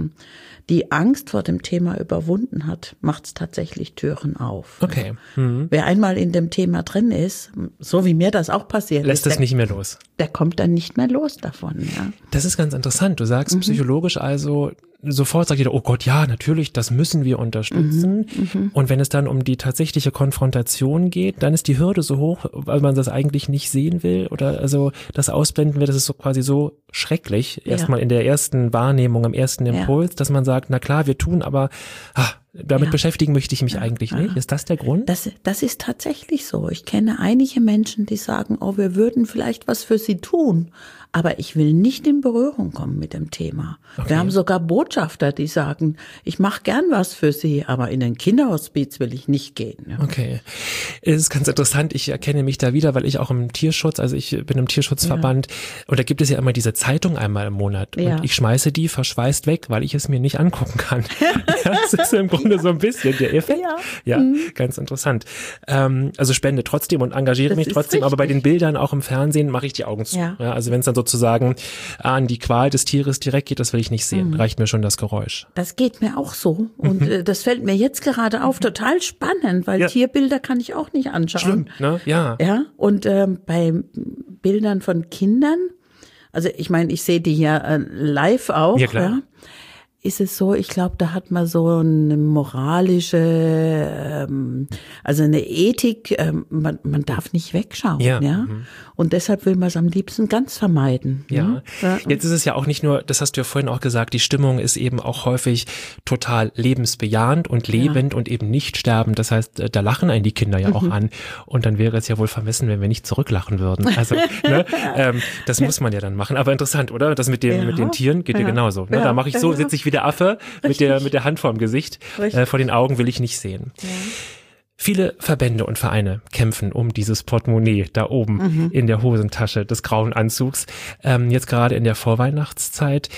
die Angst vor dem Thema überwunden hat, macht es tatsächlich Türen auf. Okay. Wer einmal in dem Thema drin ist, so wie mir das auch passiert lässt ist, es nicht mehr los. Der kommt dann nicht mehr los davon. Ja. Das ist ganz interessant. Du sagst psychologisch also, sofort sagt jeder, oh Gott, ja, natürlich, das müssen wir unterstützen. Und wenn es dann um die tatsächliche Konfrontation geht, dann ist die Hürde so hoch, weil man das eigentlich nicht sehen will, oder also das ausblenden will, das ist so quasi so schrecklich, erstmal in der ersten Wahrnehmung, am ersten Impuls, dass man sagt, na klar, wir tun, aber damit beschäftigen möchte ich mich eigentlich nicht. Ist das der Grund? Das ist tatsächlich so. Ich kenne einige Menschen, die sagen, oh, wir würden vielleicht was für sie tun, aber ich will nicht in Berührung kommen mit dem Thema. Okay. Wir haben sogar Botschafter, die sagen, ich mache gern was für sie, aber in den Kinderhospiz will ich nicht gehen. Ja. Okay. Es ist ganz interessant, ich erkenne mich da wieder, weil ich auch im Tierschutz, also ich bin im Tierschutzverband, und da gibt es ja immer diese Zeitung einmal im Monat, und ich schmeiße die verschweißt weg, weil ich es mir nicht angucken kann. Das ist im Grunde so ein bisschen der Effekt. Ja, ganz interessant. Also spende trotzdem und engagiere mich trotzdem, aber bei den Bildern auch im Fernsehen mache ich die Augen zu. Ja, also wenn es dann sozusagen an die Qual des Tieres direkt geht, das will ich nicht sehen. Reicht mir schon das Geräusch. Das geht mir auch so. Und das fällt mir jetzt gerade auf, total spannend, weil Tierbilder kann ich auch nicht anschauen. Schlimm, ne? Ja. Und bei Bildern von Kindern, also ich meine, ich sehe die ja live auch. Ja, klar. ist es so, ich glaube, da hat man so eine moralische, also eine Ethik, man darf nicht wegschauen, ja. Mhm. Und deshalb will man es am liebsten ganz vermeiden. Ja. Jetzt ist es ja auch nicht nur, das hast du ja vorhin auch gesagt, die Stimmung ist eben auch häufig total lebensbejahend und lebend und eben nicht sterbend. Das heißt, da lachen einen die Kinder ja auch an. Und dann wäre es ja wohl vermessen, wenn wir nicht zurücklachen würden. Also, ne, das muss man ja dann machen. Aber interessant, oder? Das mit den Tieren geht ja genauso. Ne? Da mache ich so, sitze ich wie der Affe mit der Hand vorm Gesicht. Vor den Augen will ich nicht sehen. Ja. Viele Verbände und Vereine kämpfen um dieses Portemonnaie da oben in der Hosentasche des grauen Anzugs. Jetzt gerade in der Vorweihnachtszeit.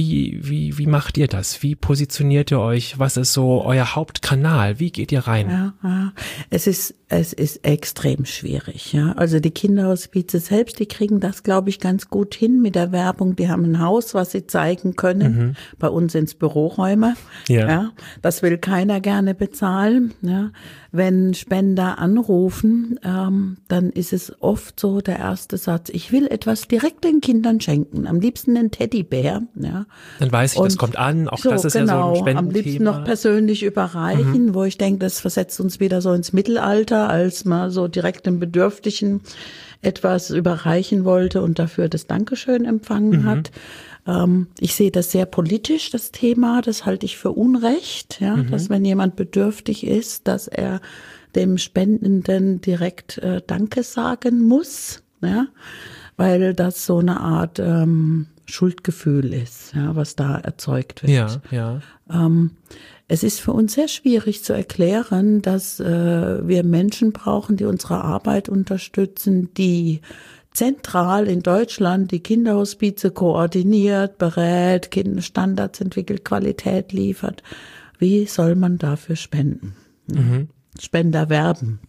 Wie macht ihr das? Wie positioniert ihr euch? Was ist so euer Hauptkanal? Wie geht ihr rein? Ja. Es ist extrem schwierig. Ja. Also die Kinderhospize selbst, die kriegen das, glaube ich, ganz gut hin mit der Werbung. Die haben ein Haus, was sie zeigen können. Bei uns sind's Büroräume. Ja. Das will keiner gerne bezahlen. Ja. Wenn Spender anrufen, dann ist es oft so der erste Satz, ich will etwas direkt den Kindern schenken, am liebsten einen Teddybär. Ja. Dann weiß ich, das kommt an, auch so, das ist ja so ein Spendenthema. Am liebsten noch persönlich überreichen, wo ich denke, das versetzt uns wieder so ins Mittelalter, als man so direkt dem Bedürftigen etwas überreichen wollte und dafür das Dankeschön empfangen hat. Ich sehe das sehr politisch, das Thema, das halte ich für Unrecht, ja, dass wenn jemand bedürftig ist, dass er dem Spendenden direkt Danke sagen muss, ja, weil das so eine Art Schuldgefühl ist, ja, was da erzeugt wird. Ja. Es ist für uns sehr schwierig zu erklären, dass wir Menschen brauchen, die unsere Arbeit unterstützen, die zentral in Deutschland die Kinderhospize koordiniert, berät, Standards entwickelt, Qualität liefert. Wie soll man dafür spenden? Spender werben.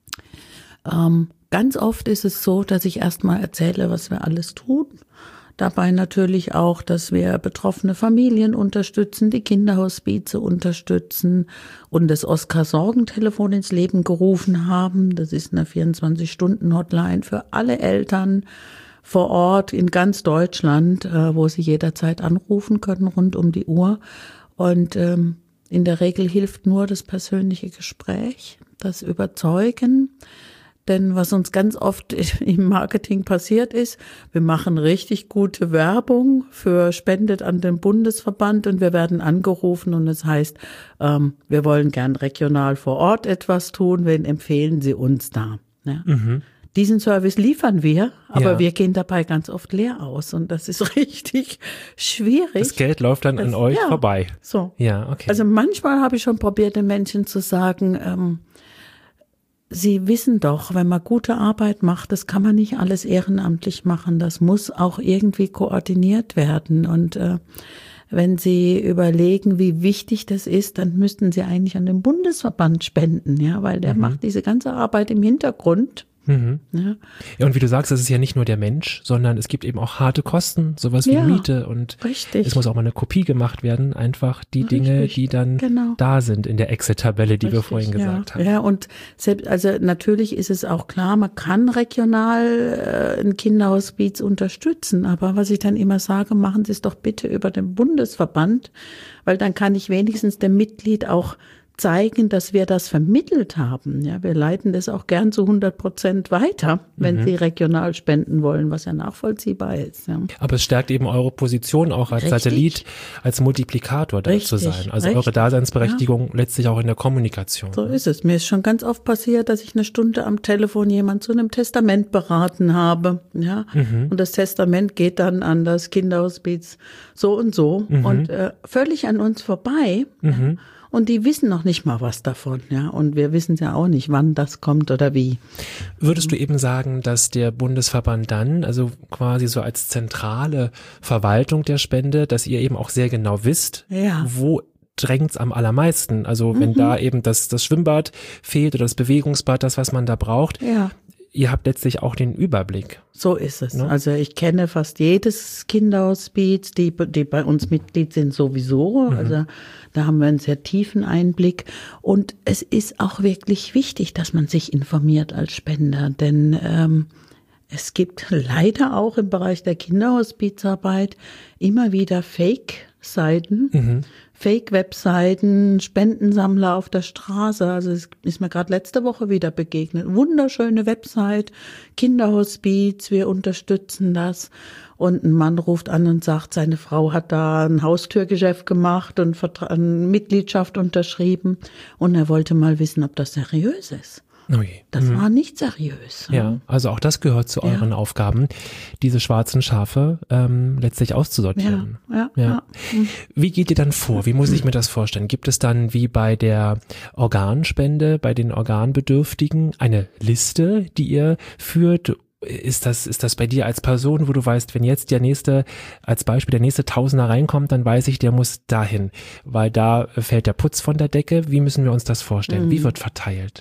Ganz oft ist es so, dass ich erstmal erzähle, was wir alles tun. Dabei natürlich auch, dass wir betroffene Familien unterstützen, die Kinderhospize unterstützen und das Oskar-Sorgentelefon ins Leben gerufen haben. Das ist eine 24-Stunden-Hotline für alle Eltern vor Ort in ganz Deutschland, wo sie jederzeit anrufen können, rund um die Uhr. Und in der Regel hilft nur das persönliche Gespräch, das Überzeugen. Denn was uns ganz oft im Marketing passiert ist, wir machen richtig gute Werbung für Spendet an den Bundesverband und wir werden angerufen und es heißt, wir wollen gern regional vor Ort etwas tun, wen empfehlen Sie uns da? Ja. Diesen Service liefern wir, aber wir gehen dabei ganz oft leer aus und das ist richtig schwierig. Das Geld läuft dann an euch vorbei. So. Ja, okay. Also manchmal habe ich schon probiert, den Menschen zu sagen, Sie wissen doch, wenn man gute Arbeit macht, das kann man nicht alles ehrenamtlich machen. Das muss auch irgendwie koordiniert werden. Und wenn Sie überlegen, wie wichtig das ist, dann müssten Sie eigentlich an den Bundesverband spenden, ja, weil der macht diese ganze Arbeit im Hintergrund. Ja, und wie du sagst, es ist ja nicht nur der Mensch, sondern es gibt eben auch harte Kosten, sowas wie Miete und es muss auch mal eine Kopie gemacht werden, einfach die Dinge, die dann da sind in der Excel-Tabelle, die wir vorhin gesagt haben. Ja, und selbst, also natürlich ist es auch klar, man kann regional ein Kinderhospiz unterstützen, aber was ich dann immer sage, machen Sie es doch bitte über den Bundesverband, weil dann kann ich wenigstens dem Mitglied auch zeigen, dass wir das vermittelt haben. Ja, wir leiten das auch gern zu 100% weiter, wenn Sie regional spenden wollen, was ja nachvollziehbar ist. Ja. Aber es stärkt eben eure Position auch als Satellit, als Multiplikator da zu sein. Also eure Daseinsberechtigung letztlich auch in der Kommunikation. So ist es. Mir ist schon ganz oft passiert, dass ich eine Stunde am Telefon jemand zu einem Testament beraten habe. Ja, und das Testament geht dann an das Kinderhospiz so und so und völlig an uns vorbei. Und die wissen noch nicht mal was davon, ja. Und wir wissen ja auch nicht, wann das kommt oder wie. Würdest du eben sagen, dass der Bundesverband dann, also quasi so als zentrale Verwaltung der Spende, dass ihr eben auch sehr genau wisst, wo drängt's am allermeisten? Also wenn da eben das Schwimmbad fehlt oder das Bewegungsbad, das, was man da braucht. Ja. Ihr habt letztlich auch den Überblick. So ist es. Ne? Also ich kenne fast jedes Kinderhospiz, die bei uns Mitglied sind sowieso. Also da haben wir einen sehr tiefen Einblick. Und es ist auch wirklich wichtig, dass man sich informiert als Spender. Denn Es gibt leider auch im Bereich der Kinderhospizarbeit immer wieder Fake-Seiten, Fake-Webseiten, Spendensammler auf der Straße. Also es ist mir gerade letzte Woche wieder begegnet. Wunderschöne Website, Kinderhospiz, wir unterstützen das. Und ein Mann ruft an und sagt, seine Frau hat da ein Haustürgeschäft gemacht und eine Mitgliedschaft unterschrieben. Und er wollte mal wissen, ob das seriös ist. Oh je. Das war nicht seriös. Ja, also auch das gehört zu euren Aufgaben, diese schwarzen Schafe letztlich auszusortieren. Ja. Wie geht ihr dann vor? Wie muss ich mir das vorstellen? Gibt es dann wie bei der Organspende, bei den Organbedürftigen eine Liste, die ihr führt? Ist das bei dir als Person, wo du weißt, wenn jetzt als Beispiel der nächste Tausender reinkommt, dann weiß ich, der muss dahin, weil da fällt der Putz von der Decke. Wie müssen wir uns das vorstellen? Wie wird verteilt?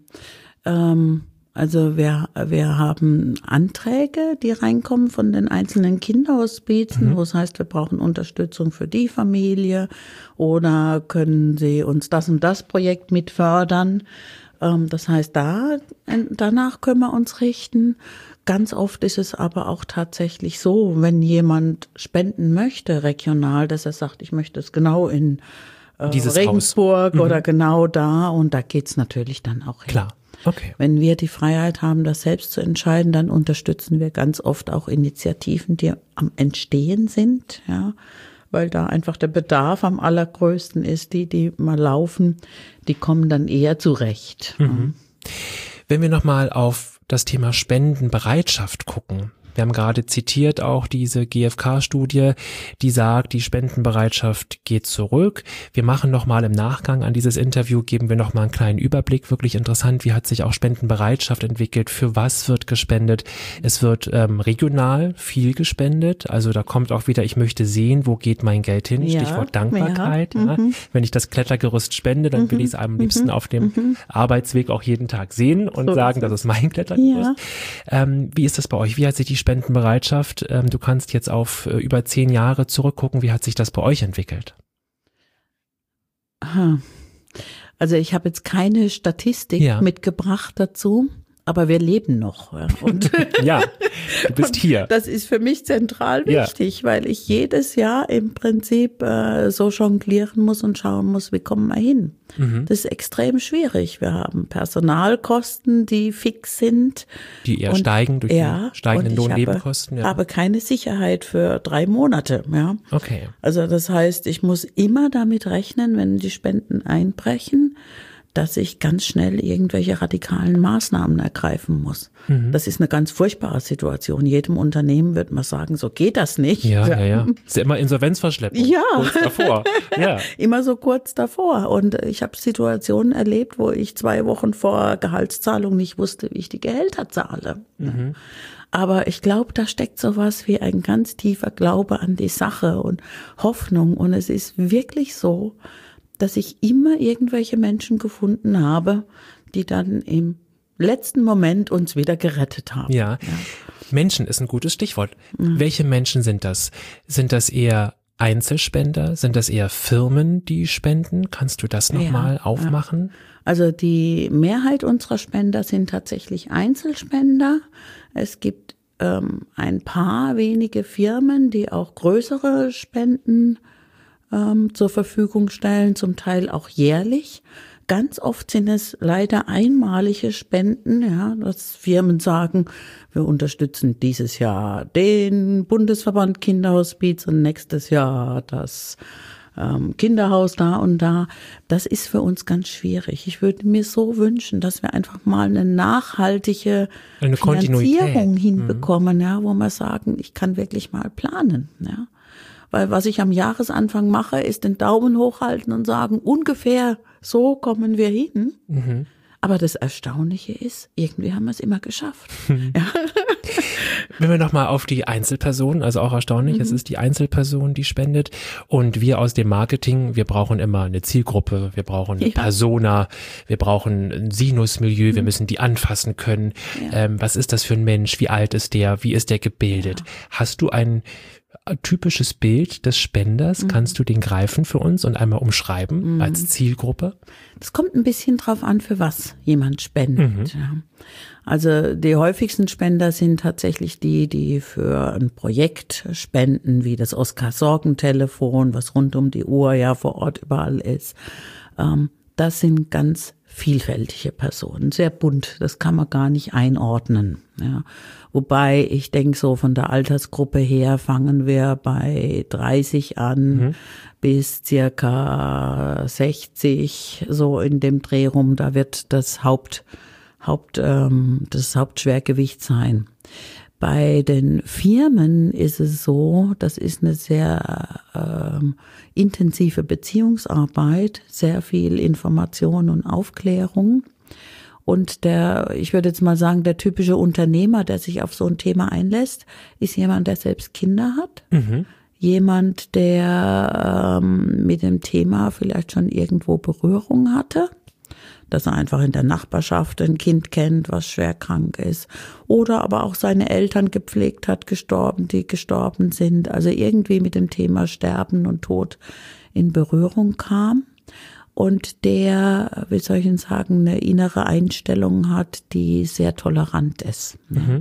Also wir haben Anträge, die reinkommen von den einzelnen Kinderhospizen, wo es heißt, wir brauchen Unterstützung für die Familie oder können Sie uns das und das Projekt mit fördern. Das heißt, danach können wir uns richten. Ganz oft ist es aber auch tatsächlich so, wenn jemand spenden möchte regional, dass er sagt, ich möchte es genau in Regensburg oder genau da, und da geht's natürlich dann auch hin. Klar. Okay. Wenn wir die Freiheit haben, das selbst zu entscheiden, dann unterstützen wir ganz oft auch Initiativen, die am Entstehen sind, ja, weil da einfach der Bedarf am allergrößten ist. Die mal laufen, die kommen dann eher zurecht. Wenn wir nochmal auf das Thema Spendenbereitschaft gucken, wir haben gerade zitiert auch diese GfK-Studie, die sagt, die Spendenbereitschaft geht zurück. Wir machen nochmal im Nachgang an dieses Interview, geben wir nochmal einen kleinen Überblick. Wirklich interessant, wie hat sich auch Spendenbereitschaft entwickelt? Für was wird gespendet? Es wird regional viel gespendet. Also da kommt auch wieder, ich möchte sehen, wo geht mein Geld hin? Ja, Stichwort Dankbarkeit. Ja. Wenn ich das Klettergerüst spende, dann will ich es am liebsten auf dem Arbeitsweg auch jeden Tag sehen und sagen, das ist mein Klettergerüst. Ja. Wie ist das bei euch? Wie hat sich die Spendenbereitschaft, du kannst jetzt auf über 10 Jahre zurückgucken, wie hat sich das bei euch entwickelt? Also ich habe jetzt keine Statistik mitgebracht dazu, aber wir leben noch. Und ja, du bist hier. Das ist für mich zentral wichtig, weil ich jedes Jahr im Prinzip so jonglieren muss und schauen muss, wie kommen wir hin. Das ist extrem schwierig. Wir haben Personalkosten, die fix sind. Die eher steigen durch die steigenden Lohnnebenkosten. Ich habe keine Sicherheit für 3 Monate. Ja. Okay. Also das heißt, ich muss immer damit rechnen, wenn die Spenden einbrechen, dass ich ganz schnell irgendwelche radikalen Maßnahmen ergreifen muss. Das ist eine ganz furchtbare Situation. Jedem Unternehmen wird man sagen, so geht das nicht. Ja. Ist ja immer Insolvenzverschleppung. Ja. Kurz davor. Ja. Immer so kurz davor. Und ich habe Situationen erlebt, wo ich 2 Wochen vor Gehaltszahlung nicht wusste, wie ich die Gehälter zahle. Aber ich glaube, da steckt sowas wie ein ganz tiefer Glaube an die Sache und Hoffnung. Und es ist wirklich so, dass ich immer irgendwelche Menschen gefunden habe, die dann im letzten Moment uns wieder gerettet haben. Ja. Menschen ist ein gutes Stichwort. Welche Menschen sind das? Sind das eher Einzelspender? Sind das eher Firmen, die spenden? Kannst du das nochmal aufmachen? Also die Mehrheit unserer Spender sind tatsächlich Einzelspender. Es gibt ein paar wenige Firmen, die auch größere Spenden zur Verfügung stellen, zum Teil auch jährlich. Ganz oft sind es leider einmalige Spenden, ja, dass Firmen sagen, wir unterstützen dieses Jahr den Bundesverband Kinderhospiz und nächstes Jahr das Kinderhaus da und da. Das ist für uns ganz schwierig. Ich würde mir so wünschen, dass wir einfach mal eine nachhaltige Finanzierung hinbekommen, ja, wo wir sagen, ich kann wirklich mal planen, ja. Weil was ich am Jahresanfang mache, ist den Daumen hochhalten und sagen, ungefähr so kommen wir hin. Aber das Erstaunliche ist, irgendwie haben wir es immer geschafft. Ja. Wenn wir nochmal auf die Einzelperson, also auch erstaunlich, es ist die Einzelperson, die spendet, und wir aus dem Marketing, wir brauchen immer eine Zielgruppe, wir brauchen eine Persona, wir brauchen ein Sinusmilieu, wir müssen die anfassen können. Was ist das für ein Mensch, wie alt ist der, wie ist der gebildet? Hast du typisches Bild des Spenders? Kannst du den greifen für uns und einmal umschreiben als Zielgruppe? Das kommt ein bisschen drauf an, für was jemand spendet. Ja. Also die häufigsten Spender sind tatsächlich die für ein Projekt spenden, wie das Oskar-Sorgen-Telefon, was rund um die Uhr ja vor Ort überall ist. Das sind ganz vielfältige Personen, sehr bunt, das kann man gar nicht einordnen. Ja. Wobei ich denke, so von der Altersgruppe her fangen wir bei 30 an bis circa 60, so in dem Dreh rum, da wird das Hauptschwergewicht sein. Bei den Firmen ist es so, das ist eine sehr intensive Beziehungsarbeit, sehr viel Information und Aufklärung. Und ich würde jetzt mal sagen, der typische Unternehmer, der sich auf so ein Thema einlässt, ist jemand, der selbst Kinder hat. Jemand, der mit dem Thema vielleicht schon irgendwo Berührung hatte. Dass er einfach in der Nachbarschaft ein Kind kennt, was schwer krank ist. Oder aber auch seine Eltern gepflegt hat, die gestorben sind. Also irgendwie mit dem Thema Sterben und Tod in Berührung kam. Und der, wie soll ich Ihnen sagen, eine innere Einstellung hat, die sehr tolerant ist.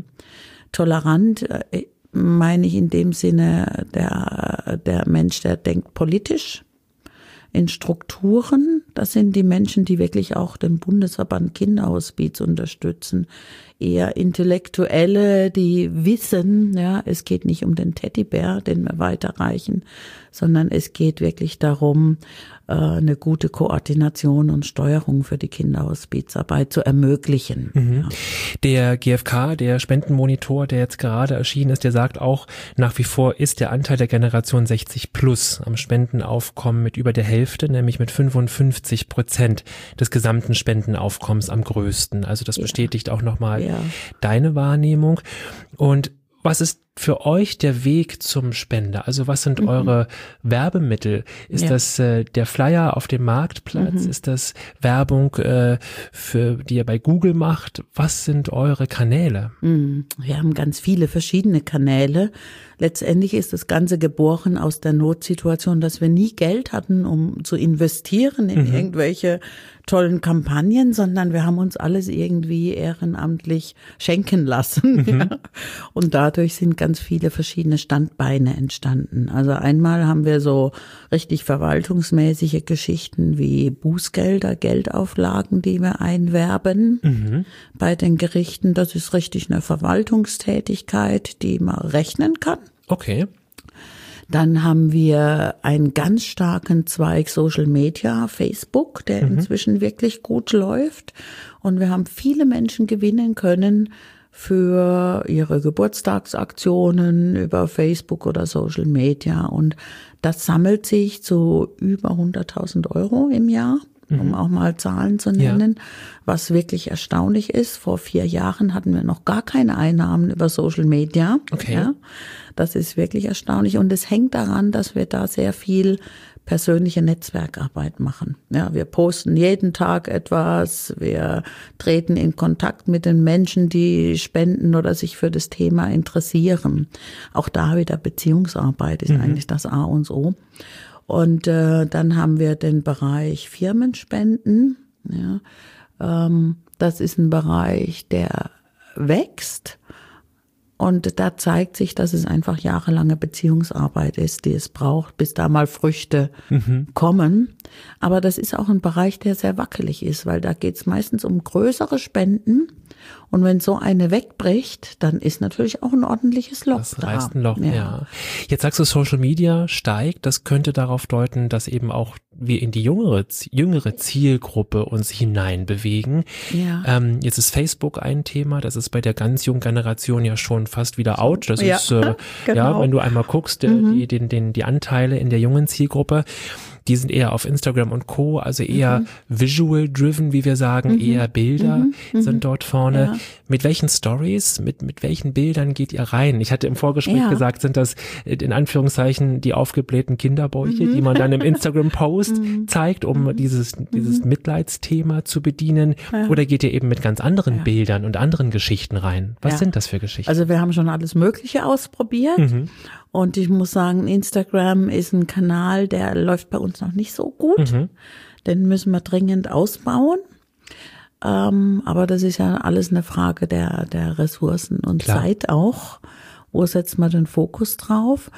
Tolerant meine ich in dem Sinne der Mensch, der denkt politisch. In Strukturen, das sind die Menschen, die wirklich auch den Bundesverband Kinderhospiz unterstützen. Eher Intellektuelle, die wissen, ja, es geht nicht um den Teddybär, den wir weiterreichen, sondern es geht wirklich darum, eine gute Koordination und Steuerung für die Kinderhospizarbeit zu ermöglichen. Ja. Der GfK, der Spendenmonitor, der jetzt gerade erschienen ist, der sagt auch, nach wie vor ist der Anteil der Generation 60 plus am Spendenaufkommen mit über der Hälfte, nämlich mit 55% des gesamten Spendenaufkommens am größten. Also das bestätigt auch nochmal deine Wahrnehmung. Und was ist für euch der Weg zum Spender? Also was sind eure Werbemittel? Ist das der Flyer auf dem Marktplatz? Ist das Werbung, die ihr bei Google macht? Was sind eure Kanäle? Wir haben ganz viele verschiedene Kanäle. Letztendlich ist das Ganze geboren aus der Notsituation, dass wir nie Geld hatten, um zu investieren in irgendwelche tollen Kampagnen, sondern wir haben uns alles irgendwie ehrenamtlich schenken lassen. Ja. Und dadurch sind ganz viele verschiedene Standbeine entstanden. Also einmal haben wir so richtig verwaltungsmäßige Geschichten wie Bußgelder, Geldauflagen, die wir einwerben bei den Gerichten. Das ist richtig eine Verwaltungstätigkeit, die man rechnen kann. Okay. Dann haben wir einen ganz starken Zweig Social Media, Facebook, der inzwischen wirklich gut läuft. Und wir haben viele Menschen gewinnen können für ihre Geburtstagsaktionen über Facebook oder Social Media. Und das sammelt sich zu über 100.000 Euro im Jahr, um auch mal Zahlen zu nennen, was wirklich erstaunlich ist. Vor 4 Jahren hatten wir noch gar keine Einnahmen über Social Media. Okay. Ja, das ist wirklich erstaunlich und es hängt daran, dass wir da sehr viel persönliche Netzwerkarbeit machen. Ja, wir posten jeden Tag etwas, wir treten in Kontakt mit den Menschen, die spenden oder sich für das Thema interessieren. Auch da wieder Beziehungsarbeit ist eigentlich das A und O. Und dann haben wir den Bereich Firmenspenden. Ja, das ist ein Bereich, der wächst. Und da zeigt sich, dass es einfach jahrelange Beziehungsarbeit ist, die es braucht, bis da mal Früchte kommen. Aber das ist auch ein Bereich, der sehr wackelig ist, weil da geht es meistens um größere Spenden. Und wenn so eine wegbricht, dann ist natürlich auch ein ordentliches Loch da. Das reißt ein Loch, ja. Jetzt sagst du, Social Media steigt. Das könnte darauf deuten, dass eben auch wir in die jüngere Zielgruppe uns hineinbewegen. Ja. Jetzt ist Facebook ein Thema. Das ist bei der ganz jungen Generation ja schon fast wieder out. Das ist, genau. ja, wenn du einmal guckst, die Anteile in der jungen Zielgruppe, die sind eher auf Instagram und Co., also eher visual driven, wie wir sagen, eher Bilder sind dort vorne. Ja. Mit welchen Stories, mit welchen Bildern geht ihr rein? Ich hatte im Vorgespräch gesagt, sind das in Anführungszeichen die aufgeblähten Kinderbäuche, die man dann im Instagram-Post zeigt, um dieses Mitleidsthema zu bedienen? Ja. Oder geht ihr eben mit ganz anderen Bildern und anderen Geschichten rein? Was sind das für Geschichten? Also wir haben schon alles Mögliche ausprobiert Und ich muss sagen, Instagram ist ein Kanal, der läuft bei uns noch nicht so gut. Den müssen wir dringend ausbauen. Aber das ist ja alles eine Frage der Ressourcen und Zeit auch. Wo setzt man den Fokus drauf?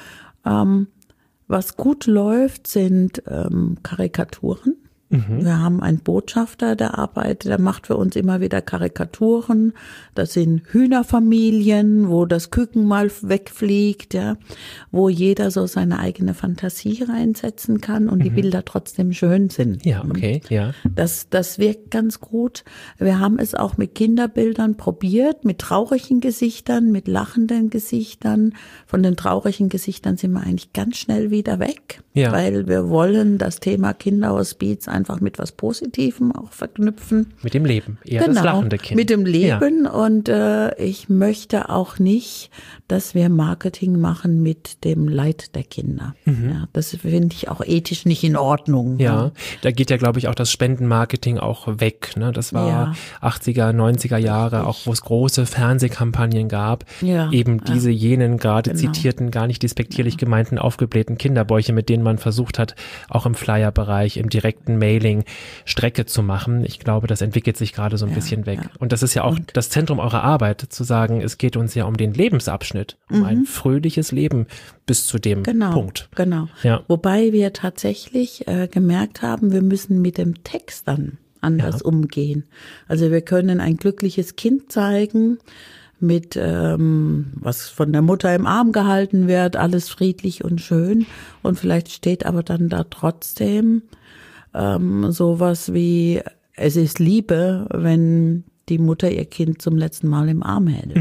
Was gut läuft, sind Karikaturen. Wir haben einen Botschafter, der macht für uns immer wieder Karikaturen. Das sind Hühnerfamilien, wo das Küken mal wegfliegt, ja, wo jeder so seine eigene Fantasie reinsetzen kann und die Bilder trotzdem schön sind. Ja, okay, ja. Das wirkt ganz gut. Wir haben es auch mit Kinderbildern probiert, mit traurigen Gesichtern, mit lachenden Gesichtern. Von den traurigen Gesichtern sind wir eigentlich ganz schnell wieder weg, weil wir wollen das Thema Kinderhospiz einfach mit was Positivem auch verknüpfen. Mit dem Leben, eher das lachende Kind. Mit dem Leben und ich möchte auch nicht, dass wir Marketing machen mit dem Leid der Kinder. Ja, das finde ich auch ethisch nicht in Ordnung. Ja, da geht ja, glaube ich, auch das Spendenmarketing auch weg. Ne? Das war 80er, 90er Jahre, auch wo es große Fernsehkampagnen gab. Eben diese jenen gerade zitierten, gar nicht despektierlich gemeinten, aufgeblähten Kinderbäuche, mit denen man versucht hat, auch im Flyer-Bereich, im direkten Mailing Strecke zu machen. Ich glaube, das entwickelt sich gerade so ein bisschen weg. Und das ist ja auch das Zentrum eurer Arbeit, zu sagen, es geht uns ja um den Lebensabschnitt, um ein fröhliches Leben bis zu dem Punkt. Genau. Ja. Wobei wir tatsächlich gemerkt haben, wir müssen mit dem Text dann anders umgehen. Also wir können ein glückliches Kind zeigen, mit was von der Mutter im Arm gehalten wird, alles friedlich und schön. Und vielleicht steht aber dann da trotzdem sowas wie, es ist Liebe, wenn die Mutter ihr Kind zum letzten Mal im Arm hält.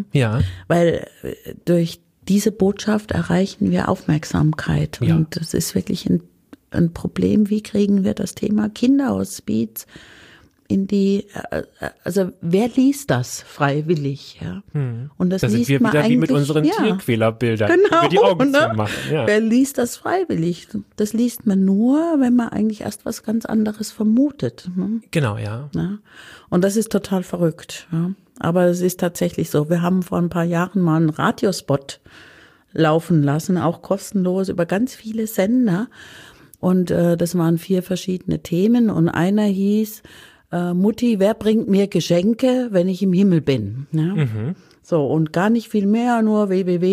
Weil durch diese Botschaft erreichen wir Aufmerksamkeit. Und das ist wirklich ein Problem. Wie kriegen wir das Thema Kinderhospiz in die, also wer liest das freiwillig? Ja? Und das liest sind wir man wieder eigentlich, wie mit unseren Tierquälerbildern, über die Augen zu machen. Ja. Wer liest das freiwillig? Das liest man nur, wenn man eigentlich erst was ganz anderes vermutet. Genau, ja. Und das ist total verrückt. Ja? Aber es ist tatsächlich so. Wir haben vor ein paar Jahren mal einen Radiospot laufen lassen, auch kostenlos über ganz viele Sender. Und das waren 4 verschiedene Themen. Und einer hieß, Mutti, wer bringt mir Geschenke, wenn ich im Himmel bin? Ja? So, und gar nicht viel mehr, nur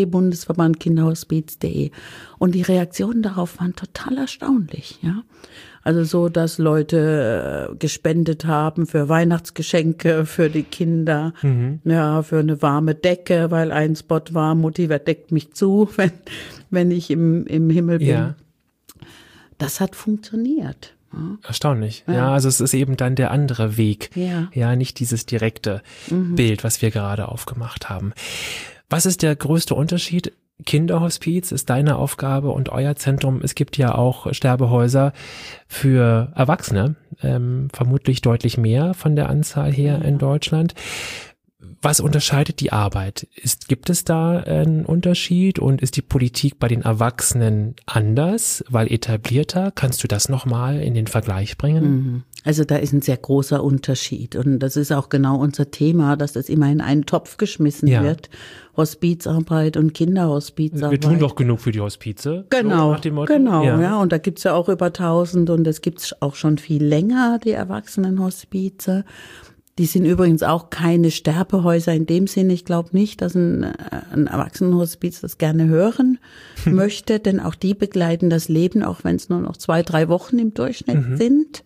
www.bundesverbandkinderhospiz.de. Und die Reaktionen darauf waren total erstaunlich, ja. Also so, dass Leute gespendet haben für Weihnachtsgeschenke für die Kinder, für eine warme Decke, weil ein Spot war, Mutti, wer deckt mich zu, wenn ich im Himmel bin. Ja. Das hat funktioniert. Erstaunlich. Ja, also es ist eben dann der andere Weg. Ja, nicht dieses direkte Bild, was wir gerade aufgemacht haben. Was ist der größte Unterschied? Kinderhospiz ist deine Aufgabe und euer Zentrum. Es gibt ja auch Sterbehäuser für Erwachsene, vermutlich deutlich mehr von der Anzahl her in Deutschland. Was unterscheidet die Arbeit? Gibt es da einen Unterschied und ist die Politik bei den Erwachsenen anders, weil etablierter? Kannst du das nochmal in den Vergleich bringen? Also da ist ein sehr großer Unterschied und das ist auch genau unser Thema, dass das immer in einen Topf geschmissen wird. Hospizarbeit und Kinderhospizarbeit. Wir tun doch genug für die Hospize. Genau, so nach dem Motto. Genau, ja. Und da gibt's ja auch über 1000 und es gibt's auch schon viel länger, die Erwachsenenhospize. Die sind übrigens auch keine Sterbehäuser in dem Sinne. Ich glaube nicht, dass ein Erwachsenenhospiz das gerne hören möchte, denn auch die begleiten das Leben, auch wenn es nur noch 2-3 Wochen im Durchschnitt sind.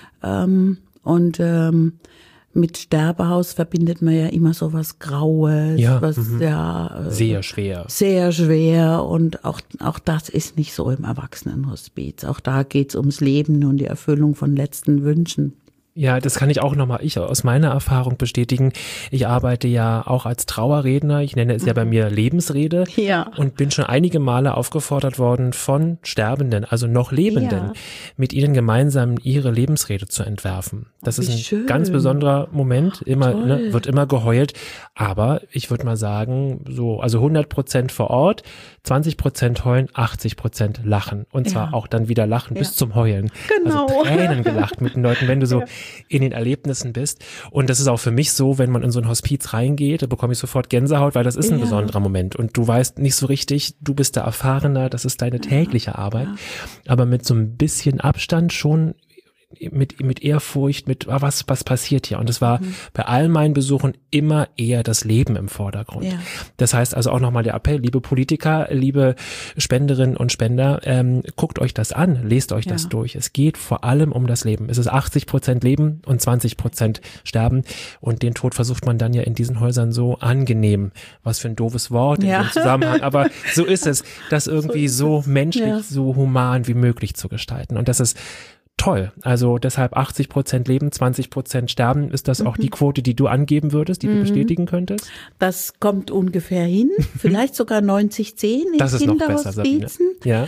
Mit Sterbehaus verbindet man ja immer so was Graues, was sehr schwer. Sehr schwer und auch das ist nicht so im Erwachsenenhospiz. Auch da geht's ums Leben und die Erfüllung von letzten Wünschen. Ja, das kann ich auch nochmal aus meiner Erfahrung bestätigen. Ich arbeite ja auch als Trauerredner. Ich nenne es ja bei mir Lebensrede. Und bin schon einige Male aufgefordert worden von Sterbenden, also noch Lebenden, mit ihnen gemeinsam ihre Lebensrede zu entwerfen. Das ist ein ganz besonderer Moment. Wird immer geheult. Aber ich würde mal sagen, also 100% vor Ort, 20% heulen, 80% lachen. Und zwar auch dann wieder lachen bis zum Heulen. Genau. Also Tränen gelacht mit den Leuten. Wenn du so in den Erlebnissen bist. Und das ist auch für mich so, wenn man in so ein Hospiz reingeht, da bekomme ich sofort Gänsehaut, weil das ist ein besonderer Moment. Und du weißt nicht so richtig, du bist der Erfahrener, das ist deine tägliche Arbeit. Aber mit so ein bisschen Abstand schon mit Ehrfurcht, mit was passiert hier? Und es war bei all meinen Besuchen immer eher das Leben im Vordergrund. Ja. Das heißt also auch nochmal der Appell, liebe Politiker, liebe Spenderinnen und Spender, guckt euch das an, lest euch das durch. Es geht vor allem um das Leben. Es ist 80% Leben und 20% Sterben. Und den Tod versucht man dann ja in diesen Häusern so angenehm. Was für ein doofes Wort in dem Zusammenhang. Aber so ist es, das irgendwie so menschlich, so human wie möglich zu gestalten. Und das ist toll. Also deshalb 80% Leben, 20% sterben. Ist das auch die Quote, die du angeben würdest, die du bestätigen könntest? Das kommt ungefähr hin. Vielleicht sogar 90-10 in das ist noch besser, Sabine. Ja.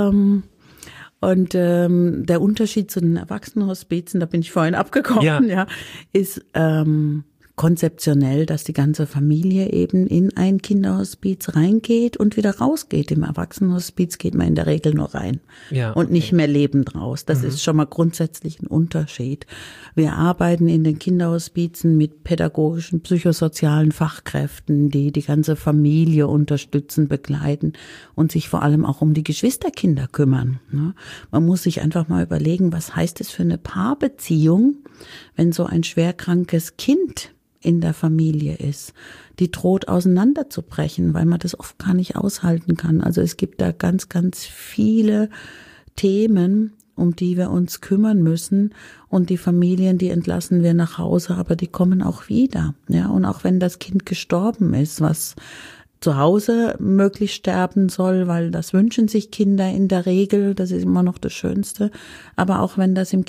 Und der Unterschied zu den Erwachsenenhospizen, da bin ich vorhin abgekommen, ist konzeptionell, dass die ganze Familie eben in ein Kinderhospiz reingeht und wieder rausgeht. Im Erwachsenenhospiz geht man in der Regel nur rein und nicht mehr lebend raus. Das ist schon mal grundsätzlich ein Unterschied. Wir arbeiten in den Kinderhospizen mit pädagogischen, psychosozialen Fachkräften, die die ganze Familie unterstützen, begleiten und sich vor allem auch um die Geschwisterkinder kümmern. Man muss sich einfach mal überlegen, was heißt es für eine Paarbeziehung, wenn so ein schwerkrankes Kind in der Familie ist, die droht auseinanderzubrechen, weil man das oft gar nicht aushalten kann. Also es gibt da ganz, ganz viele Themen, um die wir uns kümmern müssen. Und die Familien, die entlassen wir nach Hause, aber die kommen auch wieder. Ja, und auch wenn das Kind gestorben ist, was zu Hause möglichst sterben soll, weil das wünschen sich Kinder in der Regel, das ist immer noch das Schönste. Aber auch wenn das im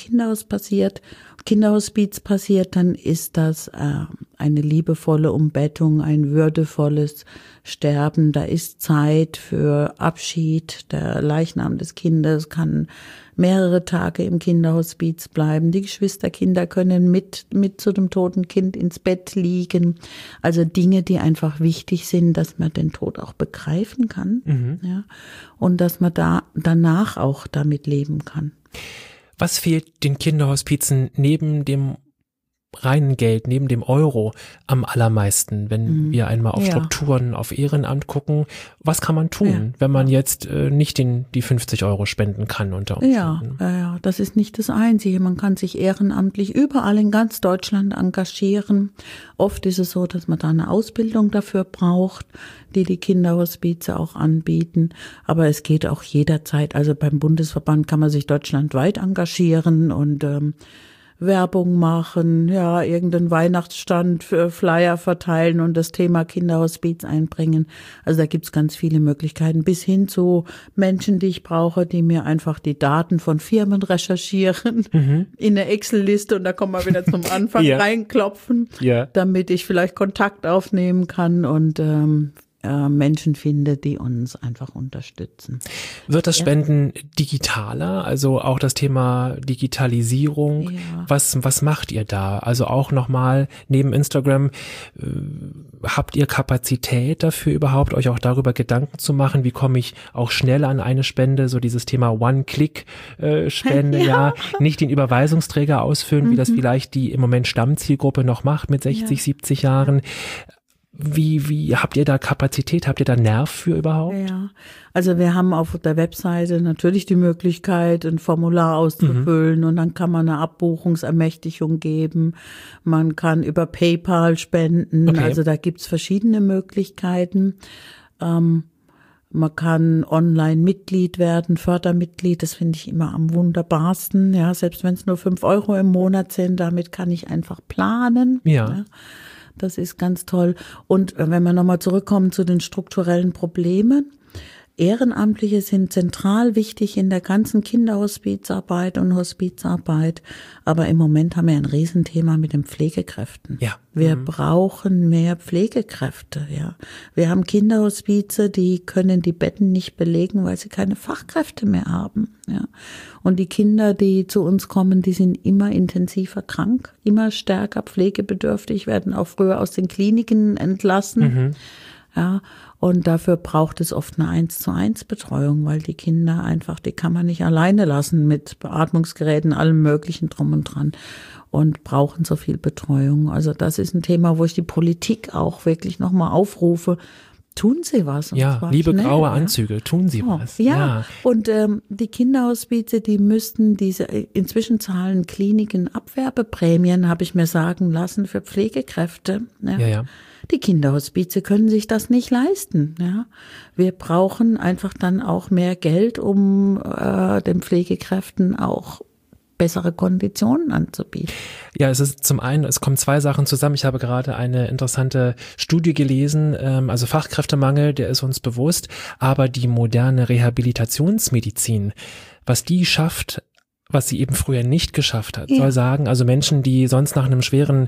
Kinderhospiz passiert, dann ist das eine liebevolle Umbettung, ein würdevolles Sterben. Da ist Zeit für Abschied. Der Leichnam des Kindes kann mehrere Tage im Kinderhospiz bleiben. Die Geschwisterkinder können mit zu dem toten Kind ins Bett liegen. Also Dinge, die einfach wichtig sind, dass man den Tod auch begreifen kann. Ja, und dass man da danach auch damit leben kann. Was fehlt den Kinderhospizen neben dem reinen Geld, neben dem Euro am allermeisten, wenn wir einmal auf Strukturen, auf Ehrenamt gucken? Was kann man tun, wenn man jetzt nicht die 50 € spenden kann unter Umständen? Ja, das ist nicht das Einzige. Man kann sich ehrenamtlich überall in ganz Deutschland engagieren. Oft ist es so, dass man da eine Ausbildung dafür braucht, die Kinderhospize auch anbieten. Aber es geht auch jederzeit. Also beim Bundesverband kann man sich deutschlandweit engagieren und Werbung machen, irgendeinen Weihnachtsstand für Flyer verteilen und das Thema Kinderhospiz einbringen. Also da gibt's ganz viele Möglichkeiten, bis hin zu Menschen, die ich brauche, die mir einfach die Daten von Firmen recherchieren in eine Excel-Liste und da kommen wir wieder zum Anfang reinklopfen, damit ich vielleicht Kontakt aufnehmen kann und Menschen finde, die uns einfach unterstützen. Wird das Spenden digitaler? Also auch das Thema Digitalisierung. Ja. Was macht ihr da? Also auch nochmal neben Instagram, habt ihr Kapazität dafür überhaupt, euch auch darüber Gedanken zu machen? Wie komme ich auch schnell an eine Spende? So dieses Thema One-Click-Spende, nicht den Überweisungsträger ausfüllen, wie das vielleicht die im Moment Stammzielgruppe noch macht mit 60, 70 Jahren. Wie habt ihr da Kapazität? Habt ihr da Nerv für überhaupt? Ja, also wir haben auf der Webseite natürlich die Möglichkeit, ein Formular auszufüllen und dann kann man eine Abbuchungsermächtigung geben. Man kann über PayPal spenden. Also da gibt's verschiedene Möglichkeiten. Man kann online Mitglied werden, Fördermitglied. Das finde ich immer am wunderbarsten. Ja, selbst wenn es nur 5 € im Monat sind, damit kann ich einfach planen. Ja. Das ist ganz toll. Und wenn wir nochmal zurückkommen zu den strukturellen Problemen. Ehrenamtliche sind zentral wichtig in der ganzen Kinderhospizarbeit und Hospizarbeit. Aber im Moment haben wir ein Riesenthema mit den Pflegekräften. Ja. Wir brauchen mehr Pflegekräfte, Wir haben Kinderhospize, die können die Betten nicht belegen, weil sie keine Fachkräfte mehr haben, Und die Kinder, die zu uns kommen, die sind immer intensiver krank, immer stärker pflegebedürftig, werden auch früher aus den Kliniken entlassen. Und dafür braucht es oft eine 1:1 Betreuung, weil die Kinder einfach, die kann man nicht alleine lassen mit Beatmungsgeräten, allem Möglichen drum und dran. und brauchen so viel Betreuung. Also das ist ein Thema, wo ich die Politik auch wirklich nochmal aufrufe. Tun Sie was. Ja, liebe schnell, graue Anzüge, tun Sie was. Ja, und die Kinderhospize, die müssten inzwischen zahlen Kliniken Abwerbeprämien, habe ich mir sagen lassen, für Pflegekräfte. Ja. Die Kinderhospize können sich das nicht leisten. Ja. Wir brauchen einfach dann auch mehr Geld, um den Pflegekräften auch bessere Konditionen anzubieten. Ja, es kommen zwei Sachen zusammen. Ich habe gerade eine interessante Studie gelesen, also Fachkräftemangel, der ist uns bewusst, aber die moderne Rehabilitationsmedizin, was die schafft, was sie eben früher nicht geschafft hat, soll sagen, also Menschen, die sonst nach einem schweren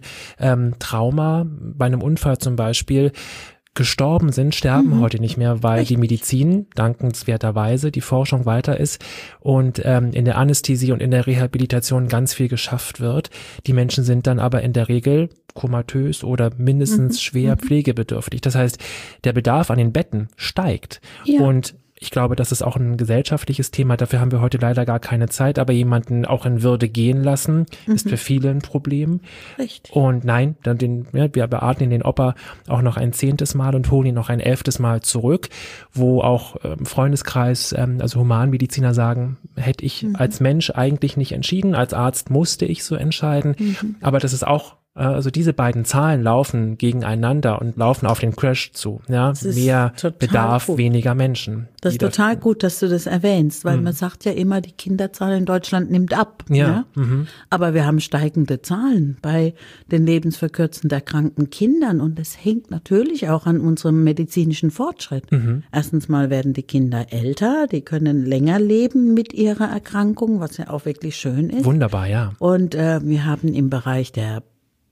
Trauma, bei einem Unfall zum Beispiel, gestorben sind, sterben heute nicht mehr, weil die Medizin dankenswerterweise die Forschung weiter ist und in der Anästhesie und in der Rehabilitation ganz viel geschafft wird. Die Menschen sind dann aber in der Regel komatös oder mindestens schwer pflegebedürftig. Das heißt, der Bedarf an den Betten steigt und ich glaube, das ist auch ein gesellschaftliches Thema. Dafür haben wir heute leider gar keine Zeit. Aber jemanden auch in Würde gehen lassen, ist für viele ein Problem. Richtig. Und nein, wir beatmen den Opa auch noch ein 10. Mal und holen ihn noch ein 11. Mal zurück, wo auch Freundeskreis, also Humanmediziner sagen, hätte ich als Mensch eigentlich nicht entschieden. Als Arzt musste ich so entscheiden. Aber das ist auch, also diese beiden Zahlen laufen gegeneinander und laufen auf den Crash zu. Ja, mehr Bedarf, weniger Menschen. Das ist total gut, dass du das erwähnst, weil man sagt ja immer, die Kinderzahl in Deutschland nimmt ab. Ja. Aber wir haben steigende Zahlen bei den lebensverkürzend erkrankten Kindern und das hängt natürlich auch an unserem medizinischen Fortschritt. Erstens mal werden die Kinder älter, die können länger leben mit ihrer Erkrankung, was ja auch wirklich schön ist. Wunderbar, ja. Und wir haben im Bereich der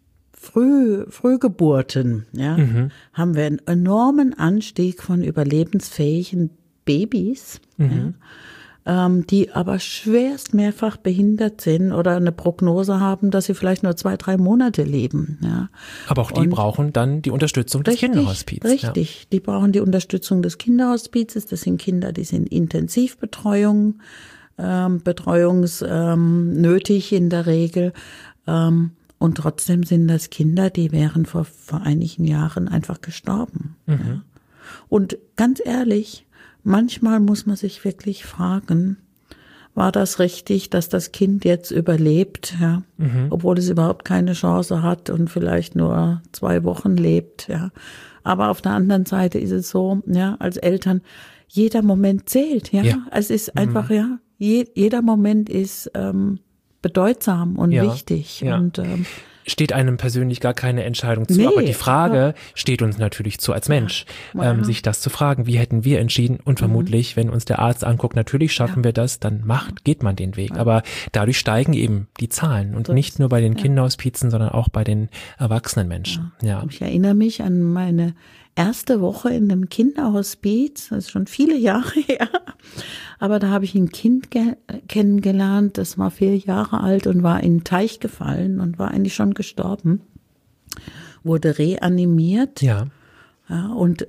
Frühgeburten, haben wir einen enormen Anstieg von überlebensfähigen Babys, die aber schwerst mehrfach behindert sind oder eine Prognose haben, dass sie vielleicht nur 2-3 Monate leben. Ja. Aber auch die brauchen dann die Unterstützung des Kinderhospizes. Richtig, die brauchen die Unterstützung des Kinderhospizes. Das sind Kinder, die sind Intensivbetreuung, nötig in der Regel. Und trotzdem sind das Kinder, die wären vor einigen Jahren einfach gestorben. Ja. Und ganz ehrlich, manchmal muss man sich wirklich fragen, war das richtig, dass das Kind jetzt überlebt, obwohl es überhaupt keine Chance hat und vielleicht nur 2 Wochen lebt. Ja. Aber auf der anderen Seite ist es so, als Eltern, jeder Moment zählt. Ja. Es ist einfach, jeder Moment ist bedeutsam und wichtig. Ja. Und steht einem persönlich gar keine Entscheidung zu, aber die Frage steht uns natürlich zu als Mensch, sich das zu fragen, wie hätten wir entschieden und vermutlich, wenn uns der Arzt anguckt, natürlich schaffen wir das, dann geht man den Weg, aber dadurch steigen eben die Zahlen und nicht nur bei den Kinderhospizen, sondern auch bei den erwachsenen Menschen. Ja. Ich erinnere mich an meine erste Woche in einem Kinderhospiz, das ist schon viele Jahre her, aber da habe ich ein Kind kennengelernt, das war 4 Jahre alt und war in den Teich gefallen und war eigentlich schon gestorben, wurde reanimiert. Ja, und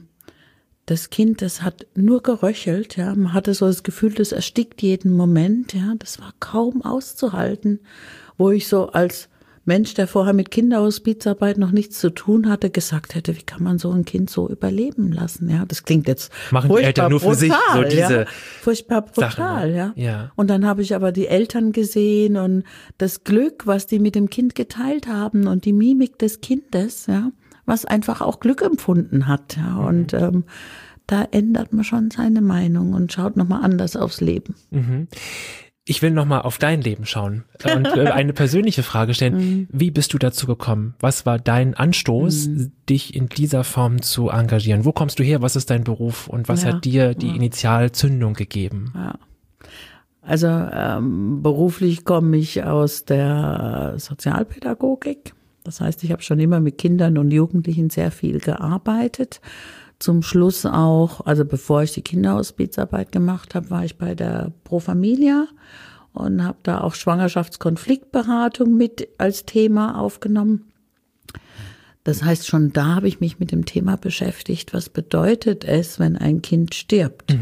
das Kind, das hat nur geröchelt, man hatte so das Gefühl, das erstickt jeden Moment, das war kaum auszuhalten, wo ich so als Mensch, der vorher mit Kinderhospizarbeit noch nichts zu tun hatte, gesagt hätte, wie kann man so ein Kind so überleben lassen? Ja, das klingt jetzt machen die Eltern nur für sich so diese furchtbar brutal, Sachen, ja. Und dann habe ich aber die Eltern gesehen und das Glück, was die mit dem Kind geteilt haben und die Mimik des Kindes, was einfach auch Glück empfunden hat. Ja. Und da ändert man schon seine Meinung und schaut nochmal anders aufs Leben. Ich will nochmal auf dein Leben schauen und eine persönliche Frage stellen. Wie bist du dazu gekommen? Was war dein Anstoß, dich in dieser Form zu engagieren? Wo kommst du her? Was ist dein Beruf? Und was hat dir die Initialzündung gegeben? Ja. Also beruflich komme ich aus der Sozialpädagogik. Das heißt, ich habe schon immer mit Kindern und Jugendlichen sehr viel gearbeitet. Zum Schluss auch, also bevor ich die Kinderhospizarbeit gemacht habe, war ich bei der Pro Familia und habe da auch Schwangerschaftskonfliktberatung mit als Thema aufgenommen. Das heißt, schon da habe ich mich mit dem Thema beschäftigt, was bedeutet es, wenn ein Kind stirbt.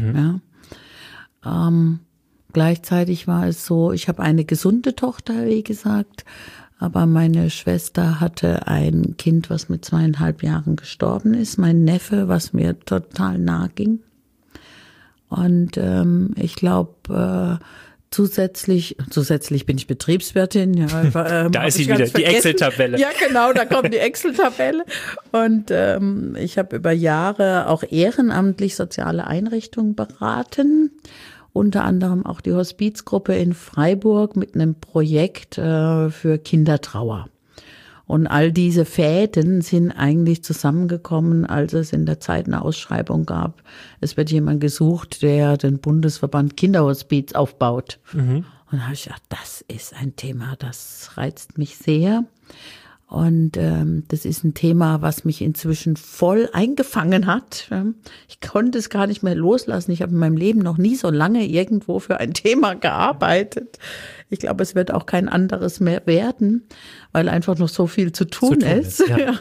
Gleichzeitig war es so, ich habe eine gesunde Tochter, wie gesagt, Aber meine Schwester hatte ein Kind, was mit 2,5 Jahren gestorben ist. Mein Neffe, was mir total nahe ging. Und ich glaube, zusätzlich bin ich Betriebswirtin. Ja, da ist sie wieder, die Excel-Tabelle. Ja, genau, da kommt die Excel-Tabelle. Und ich habe über Jahre auch ehrenamtlich soziale Einrichtungen beraten. Unter anderem auch die Hospizgruppe in Freiburg mit einem Projekt für Kindertrauer. Und all diese Fäden sind eigentlich zusammengekommen, als es in der Zeit eine Ausschreibung gab. Es wird jemand gesucht, der den Bundesverband Kinderhospiz aufbaut. Und da habe ich gedacht, das ist ein Thema, das reizt mich sehr. Und das ist ein Thema, was mich inzwischen voll eingefangen hat. Ich konnte es gar nicht mehr loslassen. Ich habe in meinem Leben noch nie so lange irgendwo für ein Thema gearbeitet. Ich glaube, es wird auch kein anderes mehr werden, weil einfach noch so viel zu tun ist. Ja.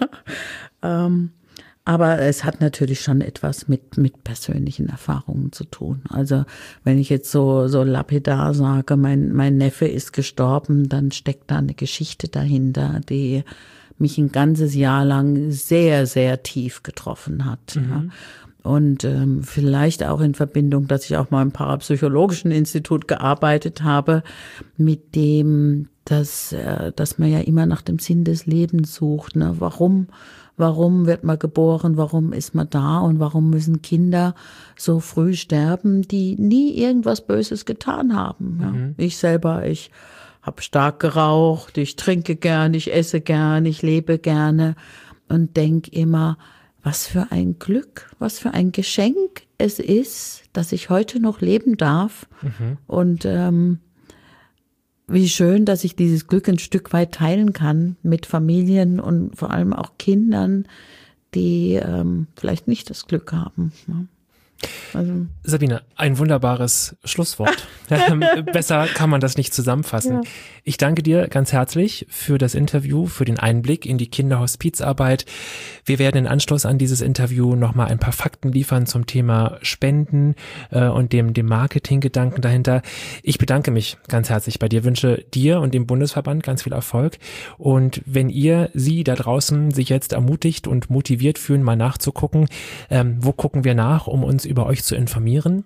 Aber es hat natürlich schon etwas mit persönlichen Erfahrungen zu tun. Also wenn ich jetzt so lapidar sage, mein Neffe ist gestorben, dann steckt da eine Geschichte dahinter, die mich ein ganzes Jahr lang sehr, sehr tief getroffen hat. Ja. Und vielleicht auch in Verbindung, dass ich auch mal im Parapsychologischen Institut gearbeitet habe, mit dem, dass man ja immer nach dem Sinn des Lebens sucht. Ne? Warum wird man geboren? Warum ist man da? Und warum müssen Kinder so früh sterben, die nie irgendwas Böses getan haben? Ja? Ich selber, ich habe stark geraucht, ich trinke gern, ich esse gern, ich lebe gerne und denke immer, was für ein Glück, was für ein Geschenk es ist, dass ich heute noch leben darf. Und wie schön, dass ich dieses Glück ein Stück weit teilen kann mit Familien und vor allem auch Kindern, die vielleicht nicht das Glück haben. Ne? Also. Sabine, ein wunderbares Schlusswort. Besser kann man das nicht zusammenfassen. Ja. Ich danke dir ganz herzlich für das Interview, für den Einblick in die Kinderhospizarbeit. Wir werden in Anschluss an dieses Interview nochmal ein paar Fakten liefern zum Thema Spenden und dem Marketinggedanken dahinter. Ich bedanke mich ganz herzlich bei dir, wünsche dir und dem Bundesverband ganz viel Erfolg. Und wenn Sie da draußen sich jetzt ermutigt und motiviert fühlen, mal nachzugucken, wo gucken wir nach, um uns über euch zu informieren?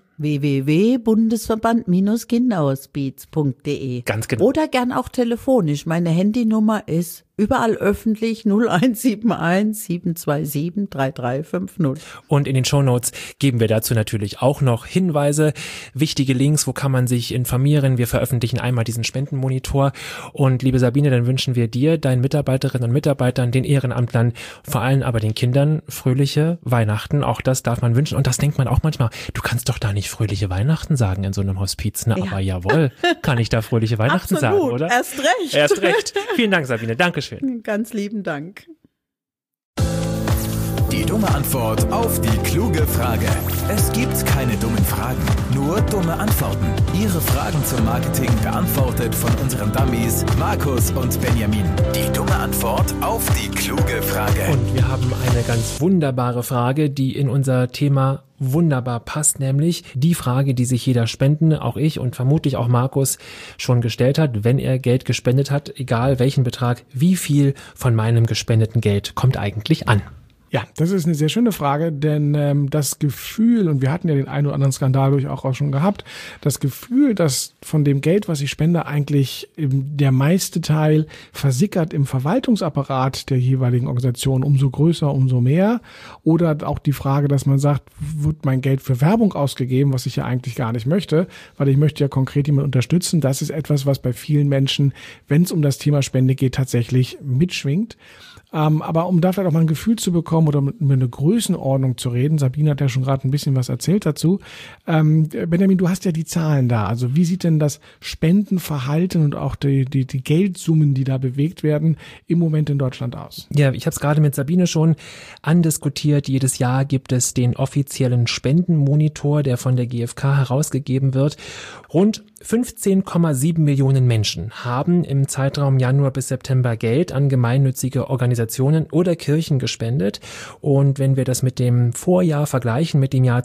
www.bundesverband-kinderhospiz.de. Ganz genau. Oder gern auch telefonisch. Meine Handynummer ist überall öffentlich 0171 727 3350. Und in den Shownotes geben wir dazu natürlich auch noch Hinweise, wichtige Links, wo kann man sich informieren. Wir veröffentlichen einmal diesen Spendenmonitor. Und liebe Sabine, dann wünschen wir dir, deinen Mitarbeiterinnen und Mitarbeitern, den Ehrenamtlern, vor allem aber den Kindern fröhliche Weihnachten. Auch das darf man wünschen. Und das denkt man auch manchmal, du kannst doch da nicht fröhliche Weihnachten sagen in so einem Hospiz. Na, aber jawohl, kann ich da fröhliche Weihnachten sagen, oder? Erst recht. Erst recht. Vielen Dank, Sabine. Dankeschön. Ganz lieben Dank. Die dumme Antwort auf die kluge Frage. Es gibt keine dummen Fragen, nur dumme Antworten. Ihre Fragen zum Marketing beantwortet von unseren Dummies Markus und Benjamin. Die dumme Antwort auf die kluge Frage. Und wir haben eine ganz wunderbare Frage, die in unser Thema wunderbar passt, nämlich die Frage, die sich jeder Spendende, auch ich und vermutlich auch Markus, schon gestellt hat, wenn er Geld gespendet hat, egal welchen Betrag, wie viel von meinem gespendeten Geld kommt eigentlich an? Ja, das ist eine sehr schöne Frage, denn das Gefühl, und wir hatten ja den einen oder anderen Skandal durchaus auch schon gehabt, das Gefühl, dass von dem Geld, was ich spende, eigentlich der meiste Teil versickert im Verwaltungsapparat der jeweiligen Organisation, umso größer, umso mehr. Oder auch die Frage, dass man sagt, wird mein Geld für Werbung ausgegeben, was ich ja eigentlich gar nicht möchte, weil ich möchte ja konkret jemanden unterstützen. Das ist etwas, was bei vielen Menschen, wenn es um das Thema Spende geht, tatsächlich mitschwingt. Aber um da vielleicht auch mal ein Gefühl zu bekommen oder mit eine Größenordnung zu reden, Sabine hat ja schon gerade ein bisschen was erzählt dazu. Benjamin, du hast ja die Zahlen da. Also wie sieht denn das Spendenverhalten und auch die Geldsummen, die da bewegt werden, im Moment in Deutschland aus? Ja, ich habe es gerade mit Sabine schon andiskutiert. Jedes Jahr gibt es den offiziellen Spendenmonitor, der von der GfK herausgegeben wird. Rund 15,7 Millionen Menschen haben im Zeitraum Januar bis September Geld an gemeinnützige Organisationen oder Kirchen gespendet. Und wenn wir das mit dem Vorjahr vergleichen, mit dem Jahr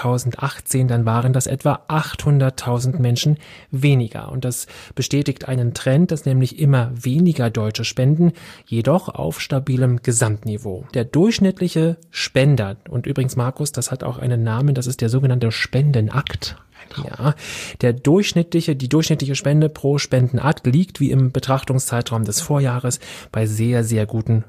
2018, dann waren das etwa 800.000 Menschen weniger. Und das bestätigt einen Trend, dass nämlich immer weniger Deutsche spenden, jedoch auf stabilem Gesamtniveau. Der durchschnittliche Spender, und übrigens Markus, das hat auch einen Namen, das ist der sogenannte Spendenakt. Ja, die durchschnittliche Spende pro Spendenakt liegt wie im Betrachtungszeitraum des Vorjahres bei sehr, sehr guten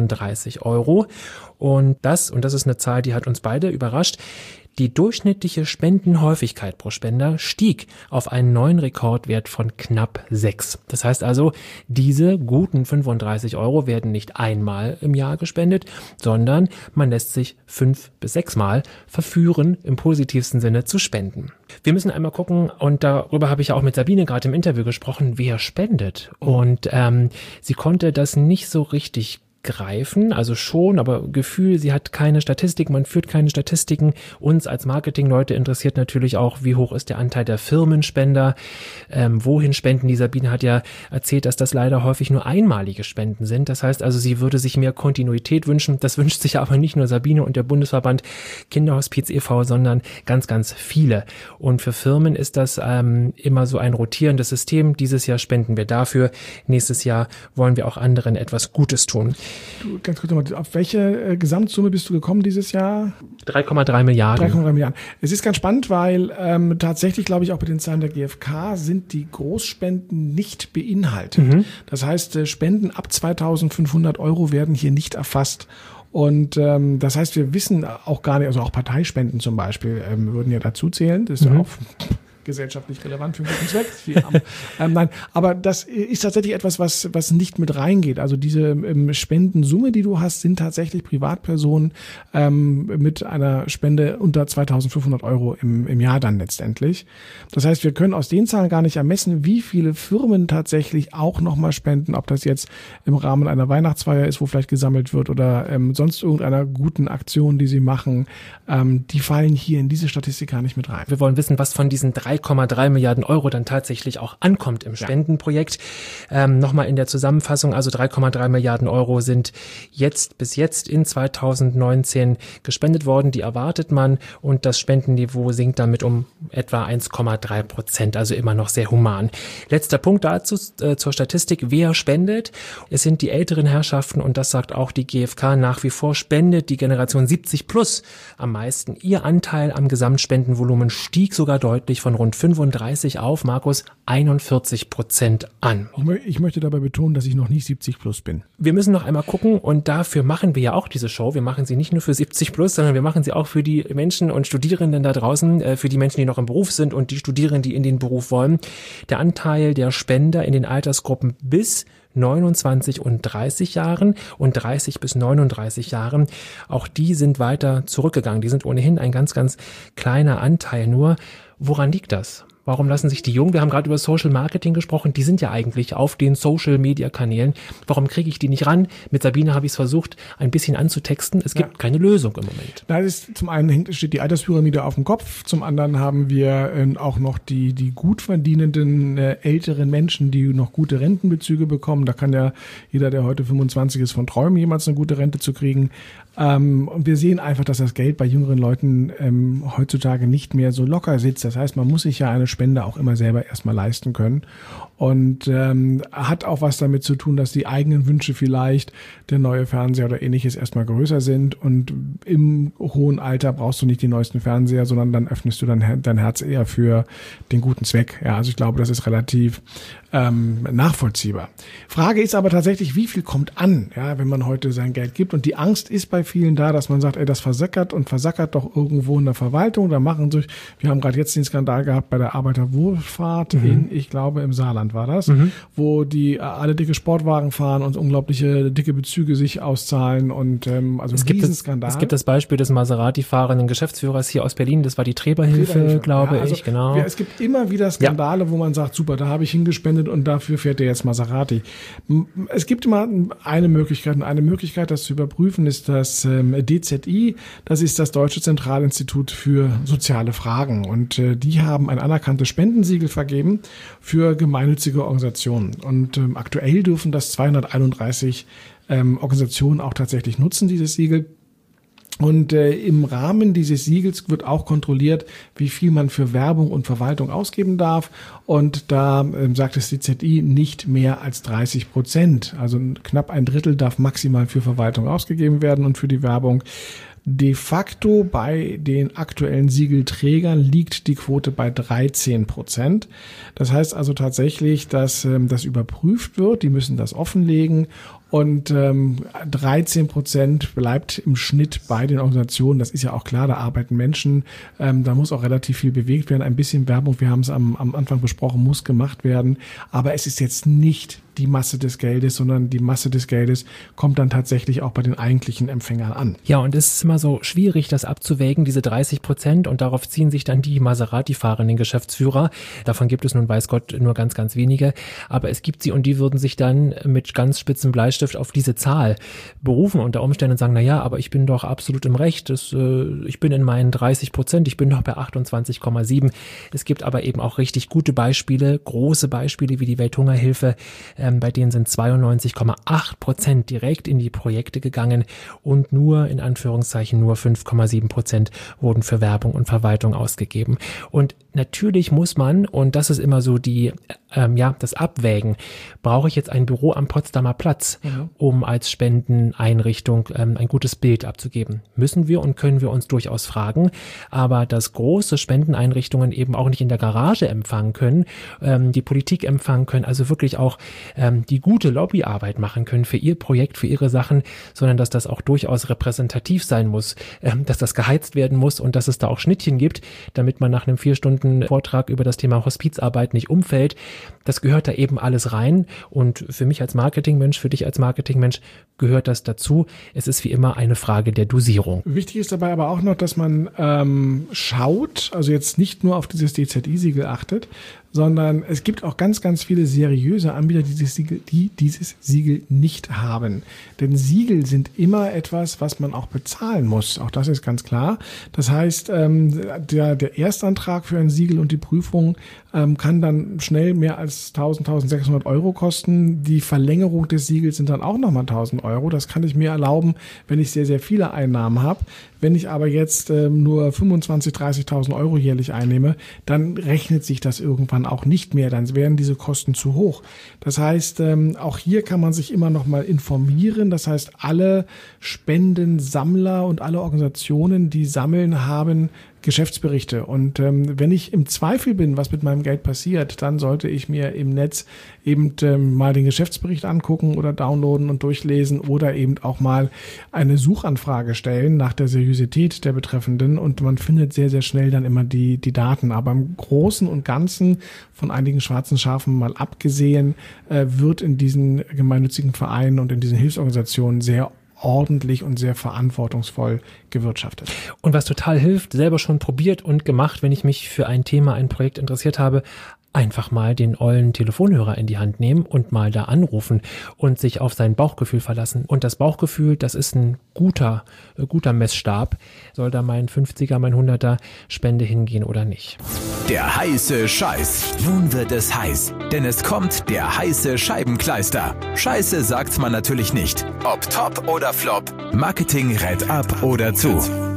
35 €. Und das ist eine Zahl, die hat uns beide überrascht. Die durchschnittliche Spendenhäufigkeit pro Spender stieg auf einen neuen Rekordwert von knapp 6. Das heißt also, diese guten 35 € werden nicht einmal im Jahr gespendet, sondern man lässt sich 5 bis 6 Mal verführen, im positivsten Sinne zu spenden. Wir müssen einmal gucken, und darüber habe ich ja auch mit Sabine gerade im Interview gesprochen, wer spendet. Und sie konnte das nicht so richtig greifen, also schon, aber Gefühl, sie hat keine Statistik, man führt keine Statistiken. Uns als Marketingleute interessiert natürlich auch, wie hoch ist der Anteil der Firmenspender, wohin spenden die. Sabine hat ja erzählt, dass das leider häufig nur einmalige Spenden sind. Das heißt also, sie würde sich mehr Kontinuität wünschen. Das wünscht sich aber nicht nur Sabine und der Bundesverband Kinderhospiz e.V., sondern ganz, ganz viele. Und für Firmen ist das immer so ein rotierendes System. Dieses Jahr spenden wir dafür, nächstes Jahr wollen wir auch anderen etwas Gutes tun. Du, ganz kurz nochmal, auf welche Gesamtsumme bist du gekommen dieses Jahr? 3,3 Milliarden. 3,3 Milliarden. Es ist ganz spannend, weil tatsächlich, glaube ich, auch bei den Zahlen der GfK sind die Großspenden nicht beinhaltet. Das heißt, Spenden ab 2.500 € werden hier nicht erfasst. Und das heißt, wir wissen auch gar nicht, also auch Parteispenden zum Beispiel würden ja dazu zählen. Das ist ja auch gesellschaftlich relevant für einen guten Zweck. Nein, aber das ist tatsächlich etwas, was nicht mit reingeht. Also diese Spendensumme, die du hast, sind tatsächlich Privatpersonen mit einer Spende unter 2.500 € im Jahr dann letztendlich. Das heißt, wir können aus den Zahlen gar nicht ermessen, wie viele Firmen tatsächlich auch nochmal spenden, ob das jetzt im Rahmen einer Weihnachtsfeier ist, wo vielleicht gesammelt wird, oder sonst irgendeiner guten Aktion, die sie machen. Die fallen hier in diese Statistik gar nicht mit rein. Wir wollen wissen, was von diesen 3,3 Milliarden € dann tatsächlich auch ankommt im Spendenprojekt. Nochmal in der Zusammenfassung, also 3,3 Milliarden € sind bis jetzt in 2019 gespendet worden, die erwartet man, und das Spendenniveau sinkt damit um etwa 1,3%, also immer noch sehr human. Letzter Punkt dazu zur Statistik, wer spendet? Es sind die älteren Herrschaften, und das sagt auch die GfK nach wie vor, spendet die Generation 70 plus am meisten. Ihr Anteil am Gesamtspendenvolumen stieg sogar deutlich von rund 35 auf, Markus, 41% an. Ich möchte dabei betonen, dass ich noch nicht 70 plus bin. Wir müssen noch einmal gucken, und dafür machen wir ja auch diese Show. Wir machen sie nicht nur für 70 plus, sondern wir machen sie auch für die Menschen und Studierenden da draußen, für die Menschen, die noch im Beruf sind und die Studierenden, die in den Beruf wollen. Der Anteil der Spender in den Altersgruppen bis 29 und 30 Jahren und 30 bis 39 Jahren, auch die sind weiter zurückgegangen. Die sind ohnehin ein ganz, ganz kleiner Anteil nur. Woran liegt das? Warum lassen sich die Jungen, wir haben gerade über Social Marketing gesprochen, die sind ja eigentlich auf den Social Media Kanälen. Warum kriege ich die nicht ran? Mit Sabine habe ich es versucht, ein bisschen anzutexten. Es gibt keine Lösung im Moment. Da ist, zum einen steht die Alterspyramide auf dem Kopf, zum anderen haben wir auch noch die gut verdienenden älteren Menschen, die noch gute Rentenbezüge bekommen. Da kann ja jeder, der heute 25 ist, von träumen, jemals eine gute Rente zu kriegen. Und wir sehen einfach, dass das Geld bei jüngeren Leuten heutzutage nicht mehr so locker sitzt. Das heißt, man muss sich ja eine Spende auch immer selber erstmal leisten können. Und hat auch was damit zu tun, dass die eigenen Wünsche vielleicht, der neue Fernseher oder ähnliches, erstmal größer sind. Und im hohen Alter brauchst du nicht die neuesten Fernseher, sondern dann öffnest du dein Herz eher für den guten Zweck. Ja, also ich glaube, das ist relativ nachvollziehbar. Frage ist aber tatsächlich, wie viel kommt an, ja, wenn man heute sein Geld gibt? Und die Angst ist bei vielen da, dass man sagt, das versackert doch irgendwo in der Verwaltung. Da wir haben gerade jetzt den Skandal gehabt bei der Arbeiterwohlfahrt ich glaube im Saarland war das, wo die alle dicke Sportwagen fahren und unglaubliche dicke Bezüge sich auszahlen und also ein Riesenskandal. Es gibt das Beispiel des Maserati-fahrenden Geschäftsführers hier aus Berlin, das war die Treberhilfe, glaube ich, genau. Ja, es gibt immer wieder Skandale, wo man sagt, super, da habe ich hingespendet und dafür fährt der jetzt Maserati. Es gibt immer eine Möglichkeit, das zu überprüfen, ist das DZI, das ist das Deutsche Zentralinstitut für soziale Fragen, und die haben ein anerkanntes anerkannte Spendensiegel vergeben für gemeinnützige Organisationen. Und aktuell dürfen das 231 Organisationen auch tatsächlich nutzen, dieses Siegel. Und im Rahmen dieses Siegels wird auch kontrolliert, wie viel man für Werbung und Verwaltung ausgeben darf. Und da sagt das DZI nicht mehr als 30%. Also knapp ein Drittel darf maximal für Verwaltung ausgegeben werden und für die Werbung. De facto bei den aktuellen Siegelträgern liegt die Quote bei 13%. Das heißt also tatsächlich, dass das überprüft wird. Die müssen das offenlegen. Und 13% bleibt im Schnitt bei den Organisationen. Das ist ja auch klar, da arbeiten Menschen. Da muss auch relativ viel bewegt werden. Ein bisschen Werbung, wir haben es am Anfang besprochen, muss gemacht werden. Aber es ist jetzt nicht die Masse des Geldes, sondern die Masse des Geldes kommt dann tatsächlich auch bei den eigentlichen Empfängern an. Ja, und es ist immer so schwierig, das abzuwägen, diese 30%, und darauf ziehen sich dann die Maserati-fahrenden Geschäftsführer. Davon gibt es nun, weiß Gott, nur ganz, ganz wenige. Aber es gibt sie, und die würden sich dann mit ganz spitzem Bleistift auf diese Zahl berufen unter Umständen und sagen, na ja, aber ich bin doch absolut im Recht. Ich bin in meinen 30%, ich bin doch bei 28,7. Es gibt aber eben auch richtig gute Beispiele, große Beispiele wie die Welthungerhilfe. Bei denen sind 92,8% direkt in die Projekte gegangen und nur, in Anführungszeichen, nur 5,7% wurden für Werbung und Verwaltung ausgegeben. Und natürlich muss man, und das ist immer so das Abwägen, brauche ich jetzt ein Büro am Potsdamer Platz, um als Spendeneinrichtung ein gutes Bild abzugeben? Müssen wir und können wir uns durchaus fragen, aber dass große Spendeneinrichtungen eben auch nicht in der Garage empfangen können, die Politik empfangen können, also wirklich auch die gute Lobbyarbeit machen können für ihr Projekt, für ihre Sachen, sondern dass das auch durchaus repräsentativ sein muss, dass das geheizt werden muss und dass es da auch Schnittchen gibt, damit man nach einem 4-Stunden-Vortrag über das Thema Hospizarbeit nicht umfällt. Das gehört da eben alles rein, und für mich als Marketingmensch, für dich als Marketingmensch gehört das dazu. Es ist wie immer eine Frage der Dosierung. Wichtig ist dabei aber auch noch, dass man schaut, also jetzt nicht nur auf dieses DZI-Siegel achtet, sondern es gibt auch ganz, ganz viele seriöse Anbieter, die dieses Siegel nicht haben. Denn Siegel sind immer etwas, was man auch bezahlen muss. Auch das ist ganz klar. Das heißt, der Erstantrag für ein Siegel und die Prüfung kann dann schnell mehr als 1.600 Euro kosten. Die Verlängerung des Siegels sind dann auch nochmal 1.000 Euro. Das kann ich mir erlauben, wenn ich sehr, sehr viele Einnahmen habe. Wenn ich aber jetzt nur 25.000, 30.000 Euro jährlich einnehme, dann rechnet sich das irgendwann auch nicht mehr. Dann wären diese Kosten zu hoch. Das heißt, auch hier kann man sich immer noch mal informieren. Das heißt, alle Spendensammler und alle Organisationen, die sammeln, haben Geschäftsberichte. Und wenn ich im Zweifel bin, was mit meinem Geld passiert, dann sollte ich mir im Netz eben mal den Geschäftsbericht angucken oder downloaden und durchlesen oder eben auch mal eine Suchanfrage stellen nach der Seriosität der Betreffenden, und man findet sehr, sehr schnell dann immer die Daten. Aber im Großen und Ganzen, von einigen schwarzen Schafen mal abgesehen, wird in diesen gemeinnützigen Vereinen und in diesen Hilfsorganisationen sehr ordentlich und sehr verantwortungsvoll gewirtschaftet. Und was total hilft, selber schon probiert und gemacht, wenn ich mich für ein Thema, ein Projekt interessiert habe, einfach mal den ollen Telefonhörer in die Hand nehmen und mal da anrufen und sich auf sein Bauchgefühl verlassen. Und das Bauchgefühl, das ist ein guter Messstab. Soll da mein 50er, mein 100er Spende hingehen oder nicht? Der heiße Scheiß. Nun wird es heiß, denn es kommt der heiße Scheibenkleister. Scheiße sagt's man natürlich nicht. Ob top oder flop, Marketing rät ab oder zu.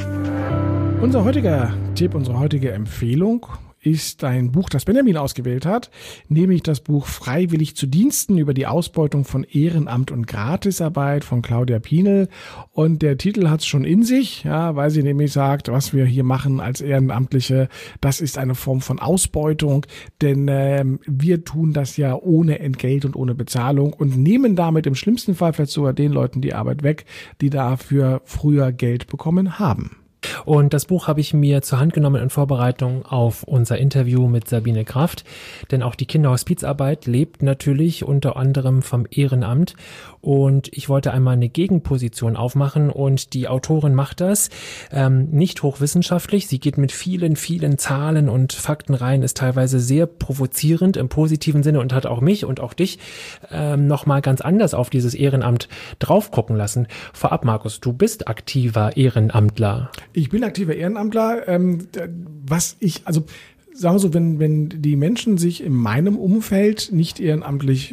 Unser heutiger Tipp, unsere heutige Empfehlung ist ein Buch, das Benjamin ausgewählt hat, nämlich das Buch Freiwillig zu Diensten über die Ausbeutung von Ehrenamt und Gratisarbeit von Claudia Pienel. Und der Titel hat es schon in sich, ja, weil sie nämlich sagt, was wir hier machen als Ehrenamtliche, das ist eine Form von Ausbeutung, denn wir tun das ja ohne Entgelt und ohne Bezahlung und nehmen damit im schlimmsten Fall vielleicht sogar den Leuten die Arbeit weg, die dafür früher Geld bekommen haben. Und das Buch habe ich mir zur Hand genommen in Vorbereitung auf unser Interview mit Sabine Kraft, denn auch die Kinderhospizarbeit lebt natürlich unter anderem vom Ehrenamt, und ich wollte einmal eine Gegenposition aufmachen, und die Autorin macht das nicht hochwissenschaftlich, sie geht mit vielen, vielen Zahlen und Fakten rein, ist teilweise sehr provozierend im positiven Sinne und hat auch mich und auch dich nochmal ganz anders auf dieses Ehrenamt drauf gucken lassen. Vorab, Markus, du bist aktiver Ehrenamtler. Ich bin aktiver Ehrenamtler. sagen wir so, wenn die Menschen sich in meinem Umfeld nicht ehrenamtlich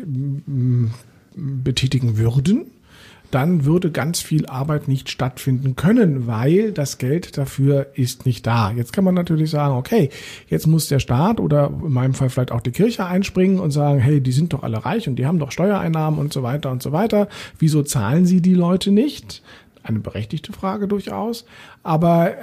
betätigen würden, dann würde ganz viel Arbeit nicht stattfinden können, weil das Geld dafür ist nicht da. Jetzt kann man natürlich sagen, okay, jetzt muss der Staat oder in meinem Fall vielleicht auch die Kirche einspringen und sagen, hey, die sind doch alle reich und die haben doch Steuereinnahmen und so weiter und so weiter. Wieso zahlen sie die Leute nicht? Eine berechtigte Frage durchaus. Aber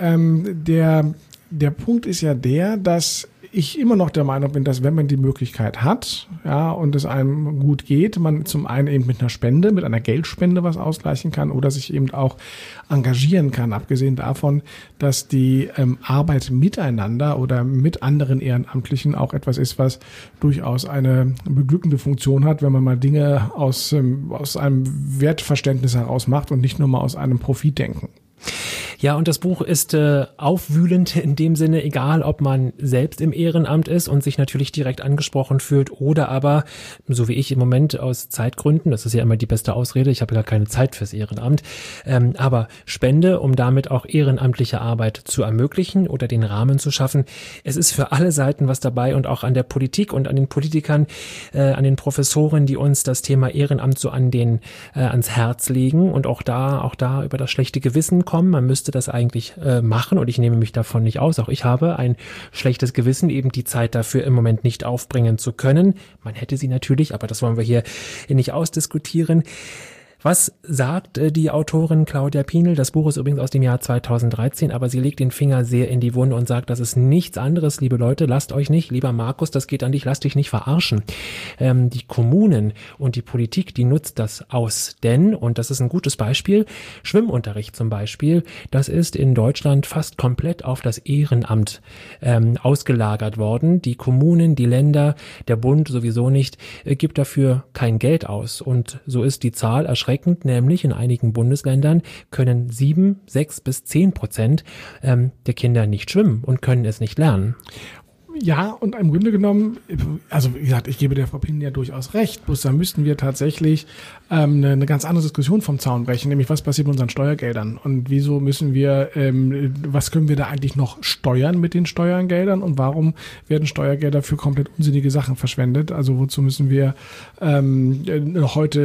der Punkt ist ja der, dass ich immer noch der Meinung bin, dass wenn man die Möglichkeit hat, ja, und es einem gut geht, man zum einen eben mit einer Spende, mit einer Geldspende was ausgleichen kann oder sich eben auch engagieren kann, abgesehen davon, dass die Arbeit miteinander oder mit anderen Ehrenamtlichen auch etwas ist, was durchaus eine beglückende Funktion hat, wenn man mal Dinge aus einem Wertverständnis heraus macht und nicht nur mal aus einem Profitdenken. Ja, und das Buch ist aufwühlend in dem Sinne, egal ob man selbst im Ehrenamt ist und sich natürlich direkt angesprochen fühlt oder aber, so wie ich im Moment aus Zeitgründen, das ist ja immer die beste Ausrede, ich habe gar keine Zeit fürs Ehrenamt, aber spende, um damit auch ehrenamtliche Arbeit zu ermöglichen oder den Rahmen zu schaffen. Es ist für alle Seiten was dabei und auch an der Politik und an den Politikern, an den Professoren, die uns das Thema Ehrenamt so ans Herz legen und auch da über das schlechte Gewissen kommen. Man müsste das eigentlich machen und ich nehme mich davon nicht aus. Auch ich habe ein schlechtes Gewissen, eben die Zeit dafür im Moment nicht aufbringen zu können. Man hätte sie natürlich, aber das wollen wir hier nicht ausdiskutieren. Was sagt die Autorin Claudia Pienl? Das Buch ist übrigens aus dem Jahr 2013, aber sie legt den Finger sehr in die Wunde und sagt, das ist nichts anderes, liebe Leute, lasst euch nicht, lieber Markus, das geht an dich, lasst dich nicht verarschen. Die Kommunen und die Politik, die nutzt das aus, denn, und das ist ein gutes Beispiel, Schwimmunterricht zum Beispiel, das ist in Deutschland fast komplett auf das Ehrenamt ausgelagert worden. Die Kommunen, die Länder, der Bund sowieso nicht, gibt dafür kein Geld aus und so ist die Zahl erschreckend, nämlich in einigen Bundesländern können 7, 6 bis 10% der Kinder nicht schwimmen und können es nicht lernen. Ja, und im Grunde genommen, also wie gesagt, ich gebe der Frau Pienl ja durchaus recht, bloß da müssten wir tatsächlich eine ganz andere Diskussion vom Zaun brechen, nämlich was passiert mit unseren Steuergeldern und wieso müssen wir, was können wir da eigentlich noch steuern mit den Steuergeldern und warum werden Steuergelder für komplett unsinnige Sachen verschwendet, also wozu müssen wir heute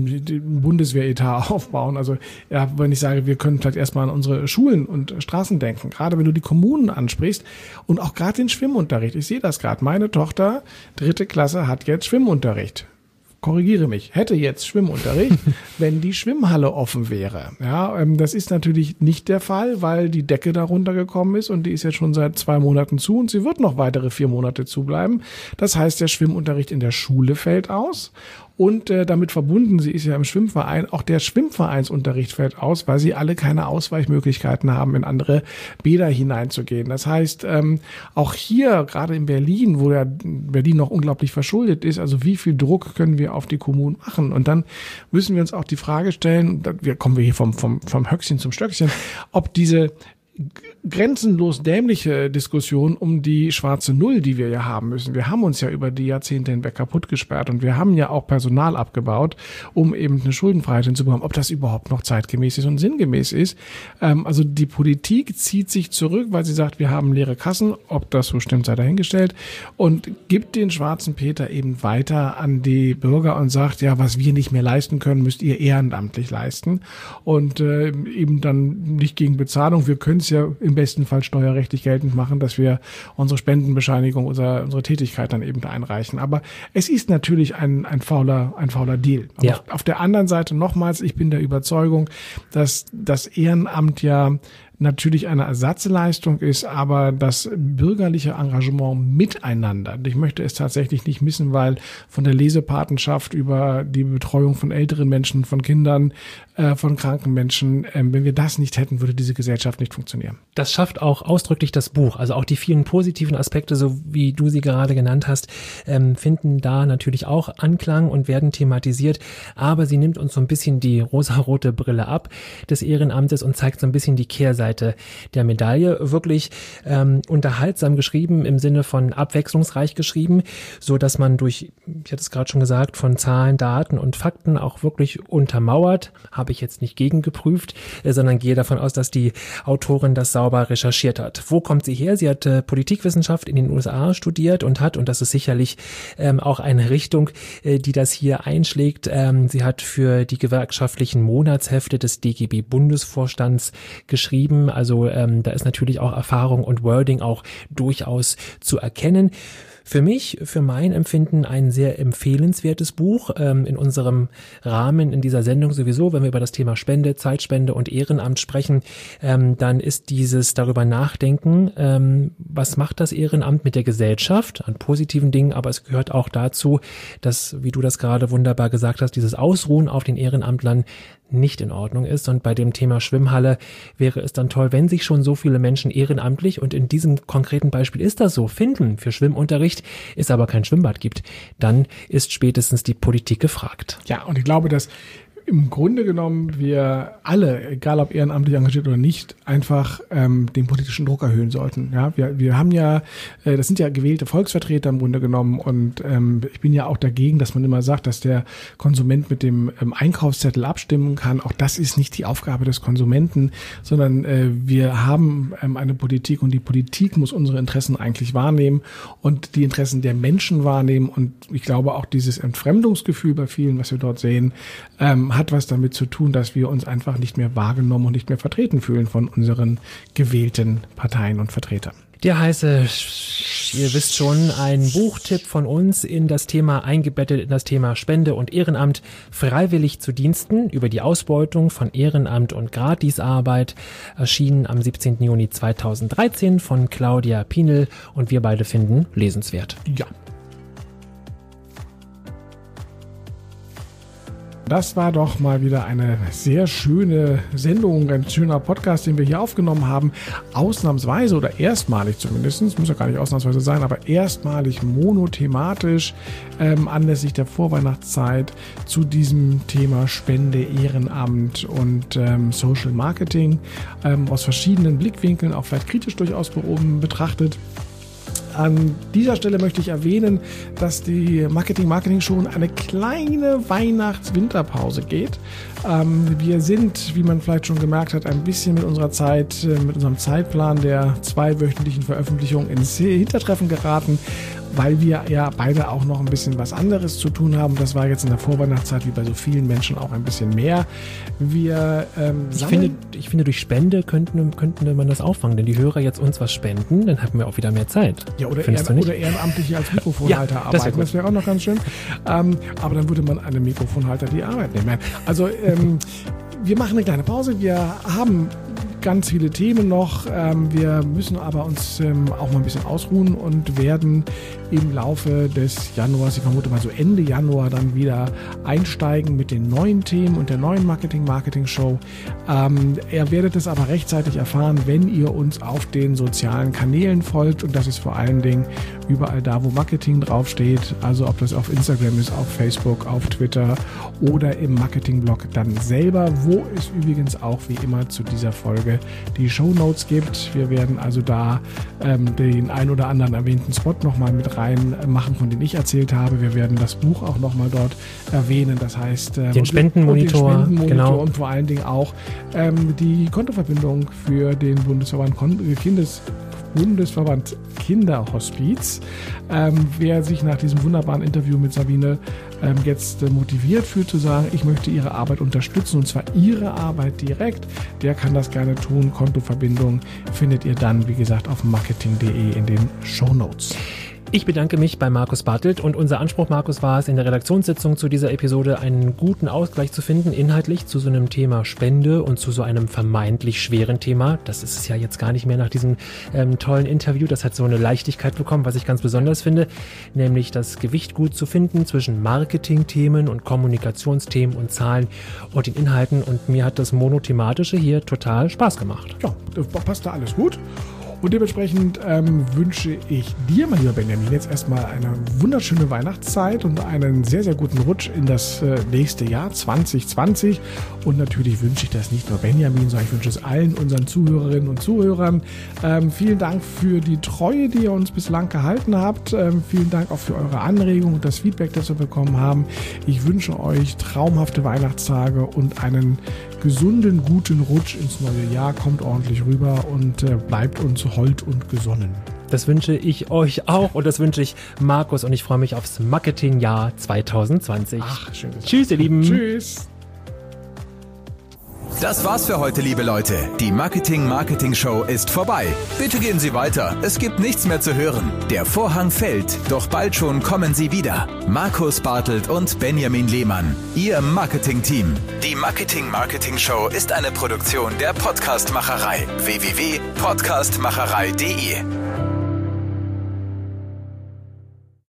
im Bundeswehretat aufbauen, also ja, wenn ich sage, wir können vielleicht erstmal an unsere Schulen und Straßen denken, gerade wenn du die Kommunen ansprichst und auch gerade den Schwimmunterricht. Ich sehe das gerade. Meine Tochter, 3. Klasse, hat jetzt Schwimmunterricht. Korrigiere mich, hätte jetzt Schwimmunterricht, wenn die Schwimmhalle offen wäre. Ja, das ist natürlich nicht der Fall, weil die Decke darunter gekommen ist und die ist jetzt schon seit 2 Monaten zu und sie wird noch weitere 4 Monate zubleiben. Das heißt, der Schwimmunterricht in der Schule fällt aus. Und damit verbunden, sie ist ja im Schwimmverein, auch der Schwimmvereinsunterricht fällt aus, weil sie alle keine Ausweichmöglichkeiten haben, in andere Bäder hineinzugehen. Das heißt, auch hier, gerade in Berlin, wo ja Berlin noch unglaublich verschuldet ist, also wie viel Druck können wir auf die Kommunen machen? Und dann müssen wir uns auch die Frage stellen, kommen wir hier vom Höchstchen zum Stöckchen, ob diese grenzenlos dämliche Diskussion um die schwarze Null, die wir ja haben müssen. Wir haben uns ja über die Jahrzehnte hinweg kaputt gesperrt und wir haben ja auch Personal abgebaut, um eben eine Schuldenfreiheit hinzubekommen. Ob das überhaupt noch zeitgemäß ist und sinngemäß ist. Also die Politik zieht sich zurück, weil sie sagt, wir haben leere Kassen. Ob das so stimmt, sei dahingestellt. Und gibt den schwarzen Peter eben weiter an die Bürger und sagt, ja, was wir nicht mehr leisten können, müsst ihr ehrenamtlich leisten. Und eben dann nicht gegen Bezahlung. Wir können es ja im besten Fall steuerrechtlich geltend machen, dass wir unsere Spendenbescheinigung, unsere Tätigkeit dann eben da einreichen. Aber es ist natürlich ein fauler Deal. Aber ja. Auf der anderen Seite nochmals, ich bin der Überzeugung, dass das Ehrenamt ja natürlich eine Ersatzleistung ist, aber das bürgerliche Engagement miteinander. Ich möchte es tatsächlich nicht missen, weil von der Lesepatenschaft über die Betreuung von älteren Menschen, von Kindern, von kranken Menschen, wenn wir das nicht hätten, würde diese Gesellschaft nicht funktionieren. Das schafft auch ausdrücklich das Buch. Also auch die vielen positiven Aspekte, so wie du sie gerade genannt hast, finden da natürlich auch Anklang und werden thematisiert. Aber sie nimmt uns so ein bisschen die rosarote Brille ab des Ehrenamtes und zeigt so ein bisschen die Kehrseite Seite der Medaille. Wirklich unterhaltsam geschrieben, im Sinne von abwechslungsreich geschrieben, so dass man durch, ich hatte es gerade schon gesagt, von Zahlen, Daten und Fakten auch wirklich untermauert, habe ich jetzt nicht gegengeprüft, sondern gehe davon aus, dass die Autorin das sauber recherchiert hat. Wo kommt sie her? Sie hat Politikwissenschaft in den USA studiert und das ist sicherlich auch eine Richtung, die das hier einschlägt. Sie hat für die gewerkschaftlichen Monatshefte des DGB-Bundesvorstands geschrieben. Also da ist natürlich auch Erfahrung und Wording auch durchaus zu erkennen. Für mich, für mein Empfinden, ein sehr empfehlenswertes Buch. In unserem Rahmen in dieser Sendung sowieso, wenn wir über das Thema Spende, Zeitspende und Ehrenamt sprechen, dann ist dieses darüber nachdenken, was macht das Ehrenamt mit der Gesellschaft an positiven Dingen, aber es gehört auch dazu, dass, wie du das gerade wunderbar gesagt hast, dieses Ausruhen auf den Ehrenamtlern nicht in Ordnung ist. Und bei dem Thema Schwimmhalle wäre es dann toll, wenn sich schon so viele Menschen ehrenamtlich, und in diesem konkreten Beispiel ist das so, finden für Schwimmunterricht, es aber kein Schwimmbad gibt, dann ist spätestens die Politik gefragt. Ja, und ich glaube, dass im Grunde genommen wir alle, egal ob ehrenamtlich engagiert oder nicht, einfach den politischen Druck erhöhen sollten. Ja, wir haben ja, das sind ja gewählte Volksvertreter im Grunde genommen, und ich bin ja auch dagegen, dass man immer sagt, dass der Konsument mit dem Einkaufszettel abstimmen kann. Auch das ist nicht die Aufgabe des Konsumenten, sondern wir haben eine Politik, und die Politik muss unsere Interessen eigentlich wahrnehmen und die Interessen der Menschen wahrnehmen. Und ich glaube auch dieses Entfremdungsgefühl bei vielen, was wir dort sehen, hat was damit zu tun, dass wir uns einfach nicht mehr wahrgenommen und nicht mehr vertreten fühlen von unseren gewählten Parteien und Vertretern. Der heiße, ihr wisst schon, ein Buchtipp von uns in das Thema, eingebettet in das Thema Spende und Ehrenamt, freiwillig zu Diensten, über die Ausbeutung von Ehrenamt und Gratisarbeit, erschienen am 17. Juni 2013 von Claudia Pienel, und wir beide finden lesenswert. Ja. Das war doch mal wieder eine sehr schöne Sendung, ein schöner Podcast, den wir hier aufgenommen haben. Ausnahmsweise oder erstmalig zumindest, muss ja gar nicht ausnahmsweise sein, aber erstmalig monothematisch anlässlich der Vorweihnachtszeit zu diesem Thema Spende, Ehrenamt und Social Marketing aus verschiedenen Blickwinkeln, auch vielleicht kritisch durchaus betrachtet. An dieser Stelle möchte ich erwähnen, dass die Marketing schon eine kleine Weihnachts-Winterpause geht. Wir sind, wie man vielleicht schon gemerkt hat, ein bisschen mit unserer Zeit, mit unserem Zeitplan der 2-wöchentlichen Veröffentlichung ins Hintertreffen geraten, weil wir ja beide auch noch ein bisschen was anderes zu tun haben. Das war jetzt in der Vorweihnachtszeit wie bei so vielen Menschen auch ein bisschen mehr. Ich finde, durch Spende könnte man das auffangen, denn die Hörer jetzt uns was spenden, dann haben wir auch wieder mehr Zeit. Ja, oder Ehrenamtliche als Mikrofonhalter arbeiten. Das wäre auch noch ganz schön. Aber dann würde man einem Mikrofonhalter die Arbeit nehmen. Also wir machen eine kleine Pause. Wir haben ganz viele Themen noch. Wir müssen aber uns auch mal ein bisschen ausruhen und werden im Laufe des Januars, ich vermute mal so Ende Januar, dann wieder einsteigen mit den neuen Themen und der neuen Marketing-Show. Ihr werdet es aber rechtzeitig erfahren, wenn ihr uns auf den sozialen Kanälen folgt, und das ist vor allen Dingen überall da, wo Marketing draufsteht, also ob das auf Instagram ist, auf Facebook, auf Twitter oder im Marketing-Blog dann selber, wo es übrigens auch wie immer zu dieser Folge die Shownotes gibt. Wir werden also da den ein oder anderen erwähnten Spot nochmal mit reinmachen, von dem ich erzählt habe. Wir werden das Buch auch nochmal dort erwähnen. Das heißt, den Spendenmonitor, genau. Und vor allen Dingen auch die Kontoverbindung für den Bundesverband Kinderhospiz. Wer sich nach diesem wunderbaren Interview mit Sabine jetzt motiviert fühlt zu sagen, ich möchte ihre Arbeit unterstützen, und zwar ihre Arbeit direkt, der kann das gerne tun. Kontoverbindung findet ihr dann, wie gesagt, auf marketing.de in den Shownotes. Ich bedanke mich bei Markus Bartelt, und unser Anspruch, Markus, war es, in der Redaktionssitzung zu dieser Episode einen guten Ausgleich zu finden, inhaltlich zu so einem Thema Spende und zu so einem vermeintlich schweren Thema. Das ist es ja jetzt gar nicht mehr nach diesem tollen Interview. Das hat so eine Leichtigkeit bekommen, was ich ganz besonders finde, nämlich das Gewicht gut zu finden zwischen Marketing-Themen und Kommunikationsthemen und Zahlen und den Inhalten. Und mir hat das Monothematische hier total Spaß gemacht. Ja, passt da alles gut. Und dementsprechend wünsche ich dir, mein lieber Benjamin, jetzt erstmal eine wunderschöne Weihnachtszeit und einen sehr, sehr guten Rutsch in das nächste Jahr 2020. Und natürlich wünsche ich das nicht nur Benjamin, sondern ich wünsche es allen unseren Zuhörerinnen und Zuhörern. Vielen Dank für die Treue, die ihr uns bislang gehalten habt. Vielen Dank auch für eure Anregungen und das Feedback, das wir bekommen haben. Ich wünsche euch traumhafte Weihnachtstage und einen gesunden, guten Rutsch ins neue Jahr. Kommt ordentlich rüber und bleibt uns hold und gesonnen. Das wünsche ich euch auch und das wünsche ich Markus und ich freue mich aufs Marketingjahr 2020. Ach, schön gesagt. Tschüss, ihr Lieben. Tschüss. Das war's für heute, liebe Leute. Die Marketing-Show ist vorbei. Bitte gehen Sie weiter. Es gibt nichts mehr zu hören. Der Vorhang fällt, doch bald schon kommen Sie wieder. Markus Bartelt und Benjamin Lehmann, Ihr Marketing-Team. Die Marketing-Show ist eine Produktion der Podcastmacherei. www.podcastmacherei.de